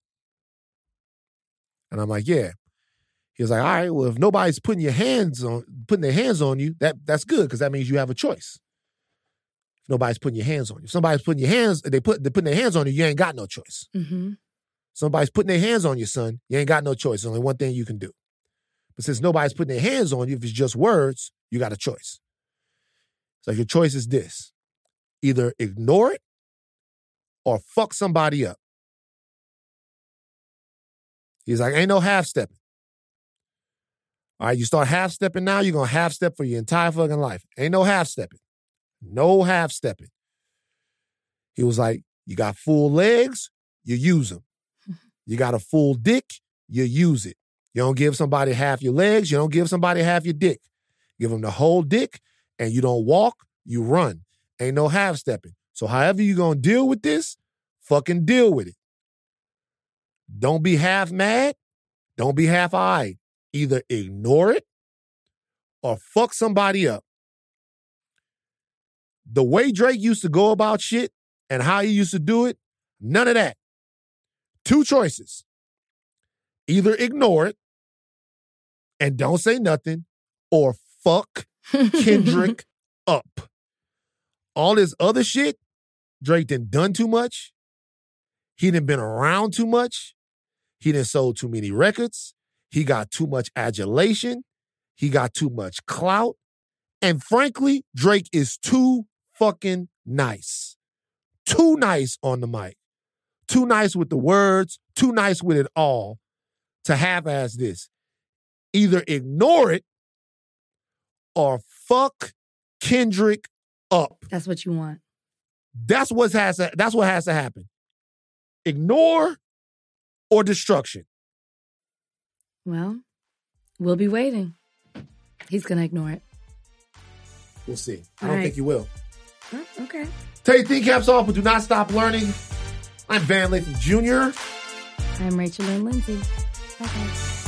And I'm like, yeah. He was like, all right, well, if nobody's putting your hands on, putting their hands on you, that that's good, because that means you have a choice. If nobody's putting your hands on you. If somebody's putting your hands, they put they're putting their hands on you, you ain't got no choice. Mm-hmm. Somebody's putting their hands on you, son, you ain't got no choice. There's only one thing you can do. But since nobody's putting their hands on you, if it's just words, you got a choice. So your choice is this. Either ignore it or fuck somebody up. He's like, ain't no half-stepping. All right, you start half-stepping now, you're going to half-step for your entire fucking life. Ain't no half-stepping. No half-stepping. He was like, you got full legs, you use them. You got a full dick, you use it. You don't give somebody half your legs, you don't give somebody half your dick. Give them the whole dick, and you don't walk, you run. Ain't no half-stepping. So however you going to deal with this, fucking deal with it. Don't be half mad. Don't be half eyed. Either ignore it or fuck somebody up. The way Drake used to go about shit and how he used to do it, none of that. Two choices. Either ignore it and don't say nothing, or fuck Kendrick up. All this other shit, Drake done done too much. He done been around too much. He done sold too many records. He got too much adulation. He got too much clout. And frankly, Drake is too fucking nice. Too nice on the mic. Too nice with the words. Too nice with it all to half-ass this. Either ignore it or fuck Kendrick up. That's what you want. That's what has to, that's what has to happen. Ignore or destruction. Well, we'll be waiting. He's going to ignore it. We'll see. I All don't right. think you will. Oh, okay. Take your think caps off, but do not stop learning. I'm Van Lathan Junior I'm Rachel Lynn Lindsay. Bye, guys.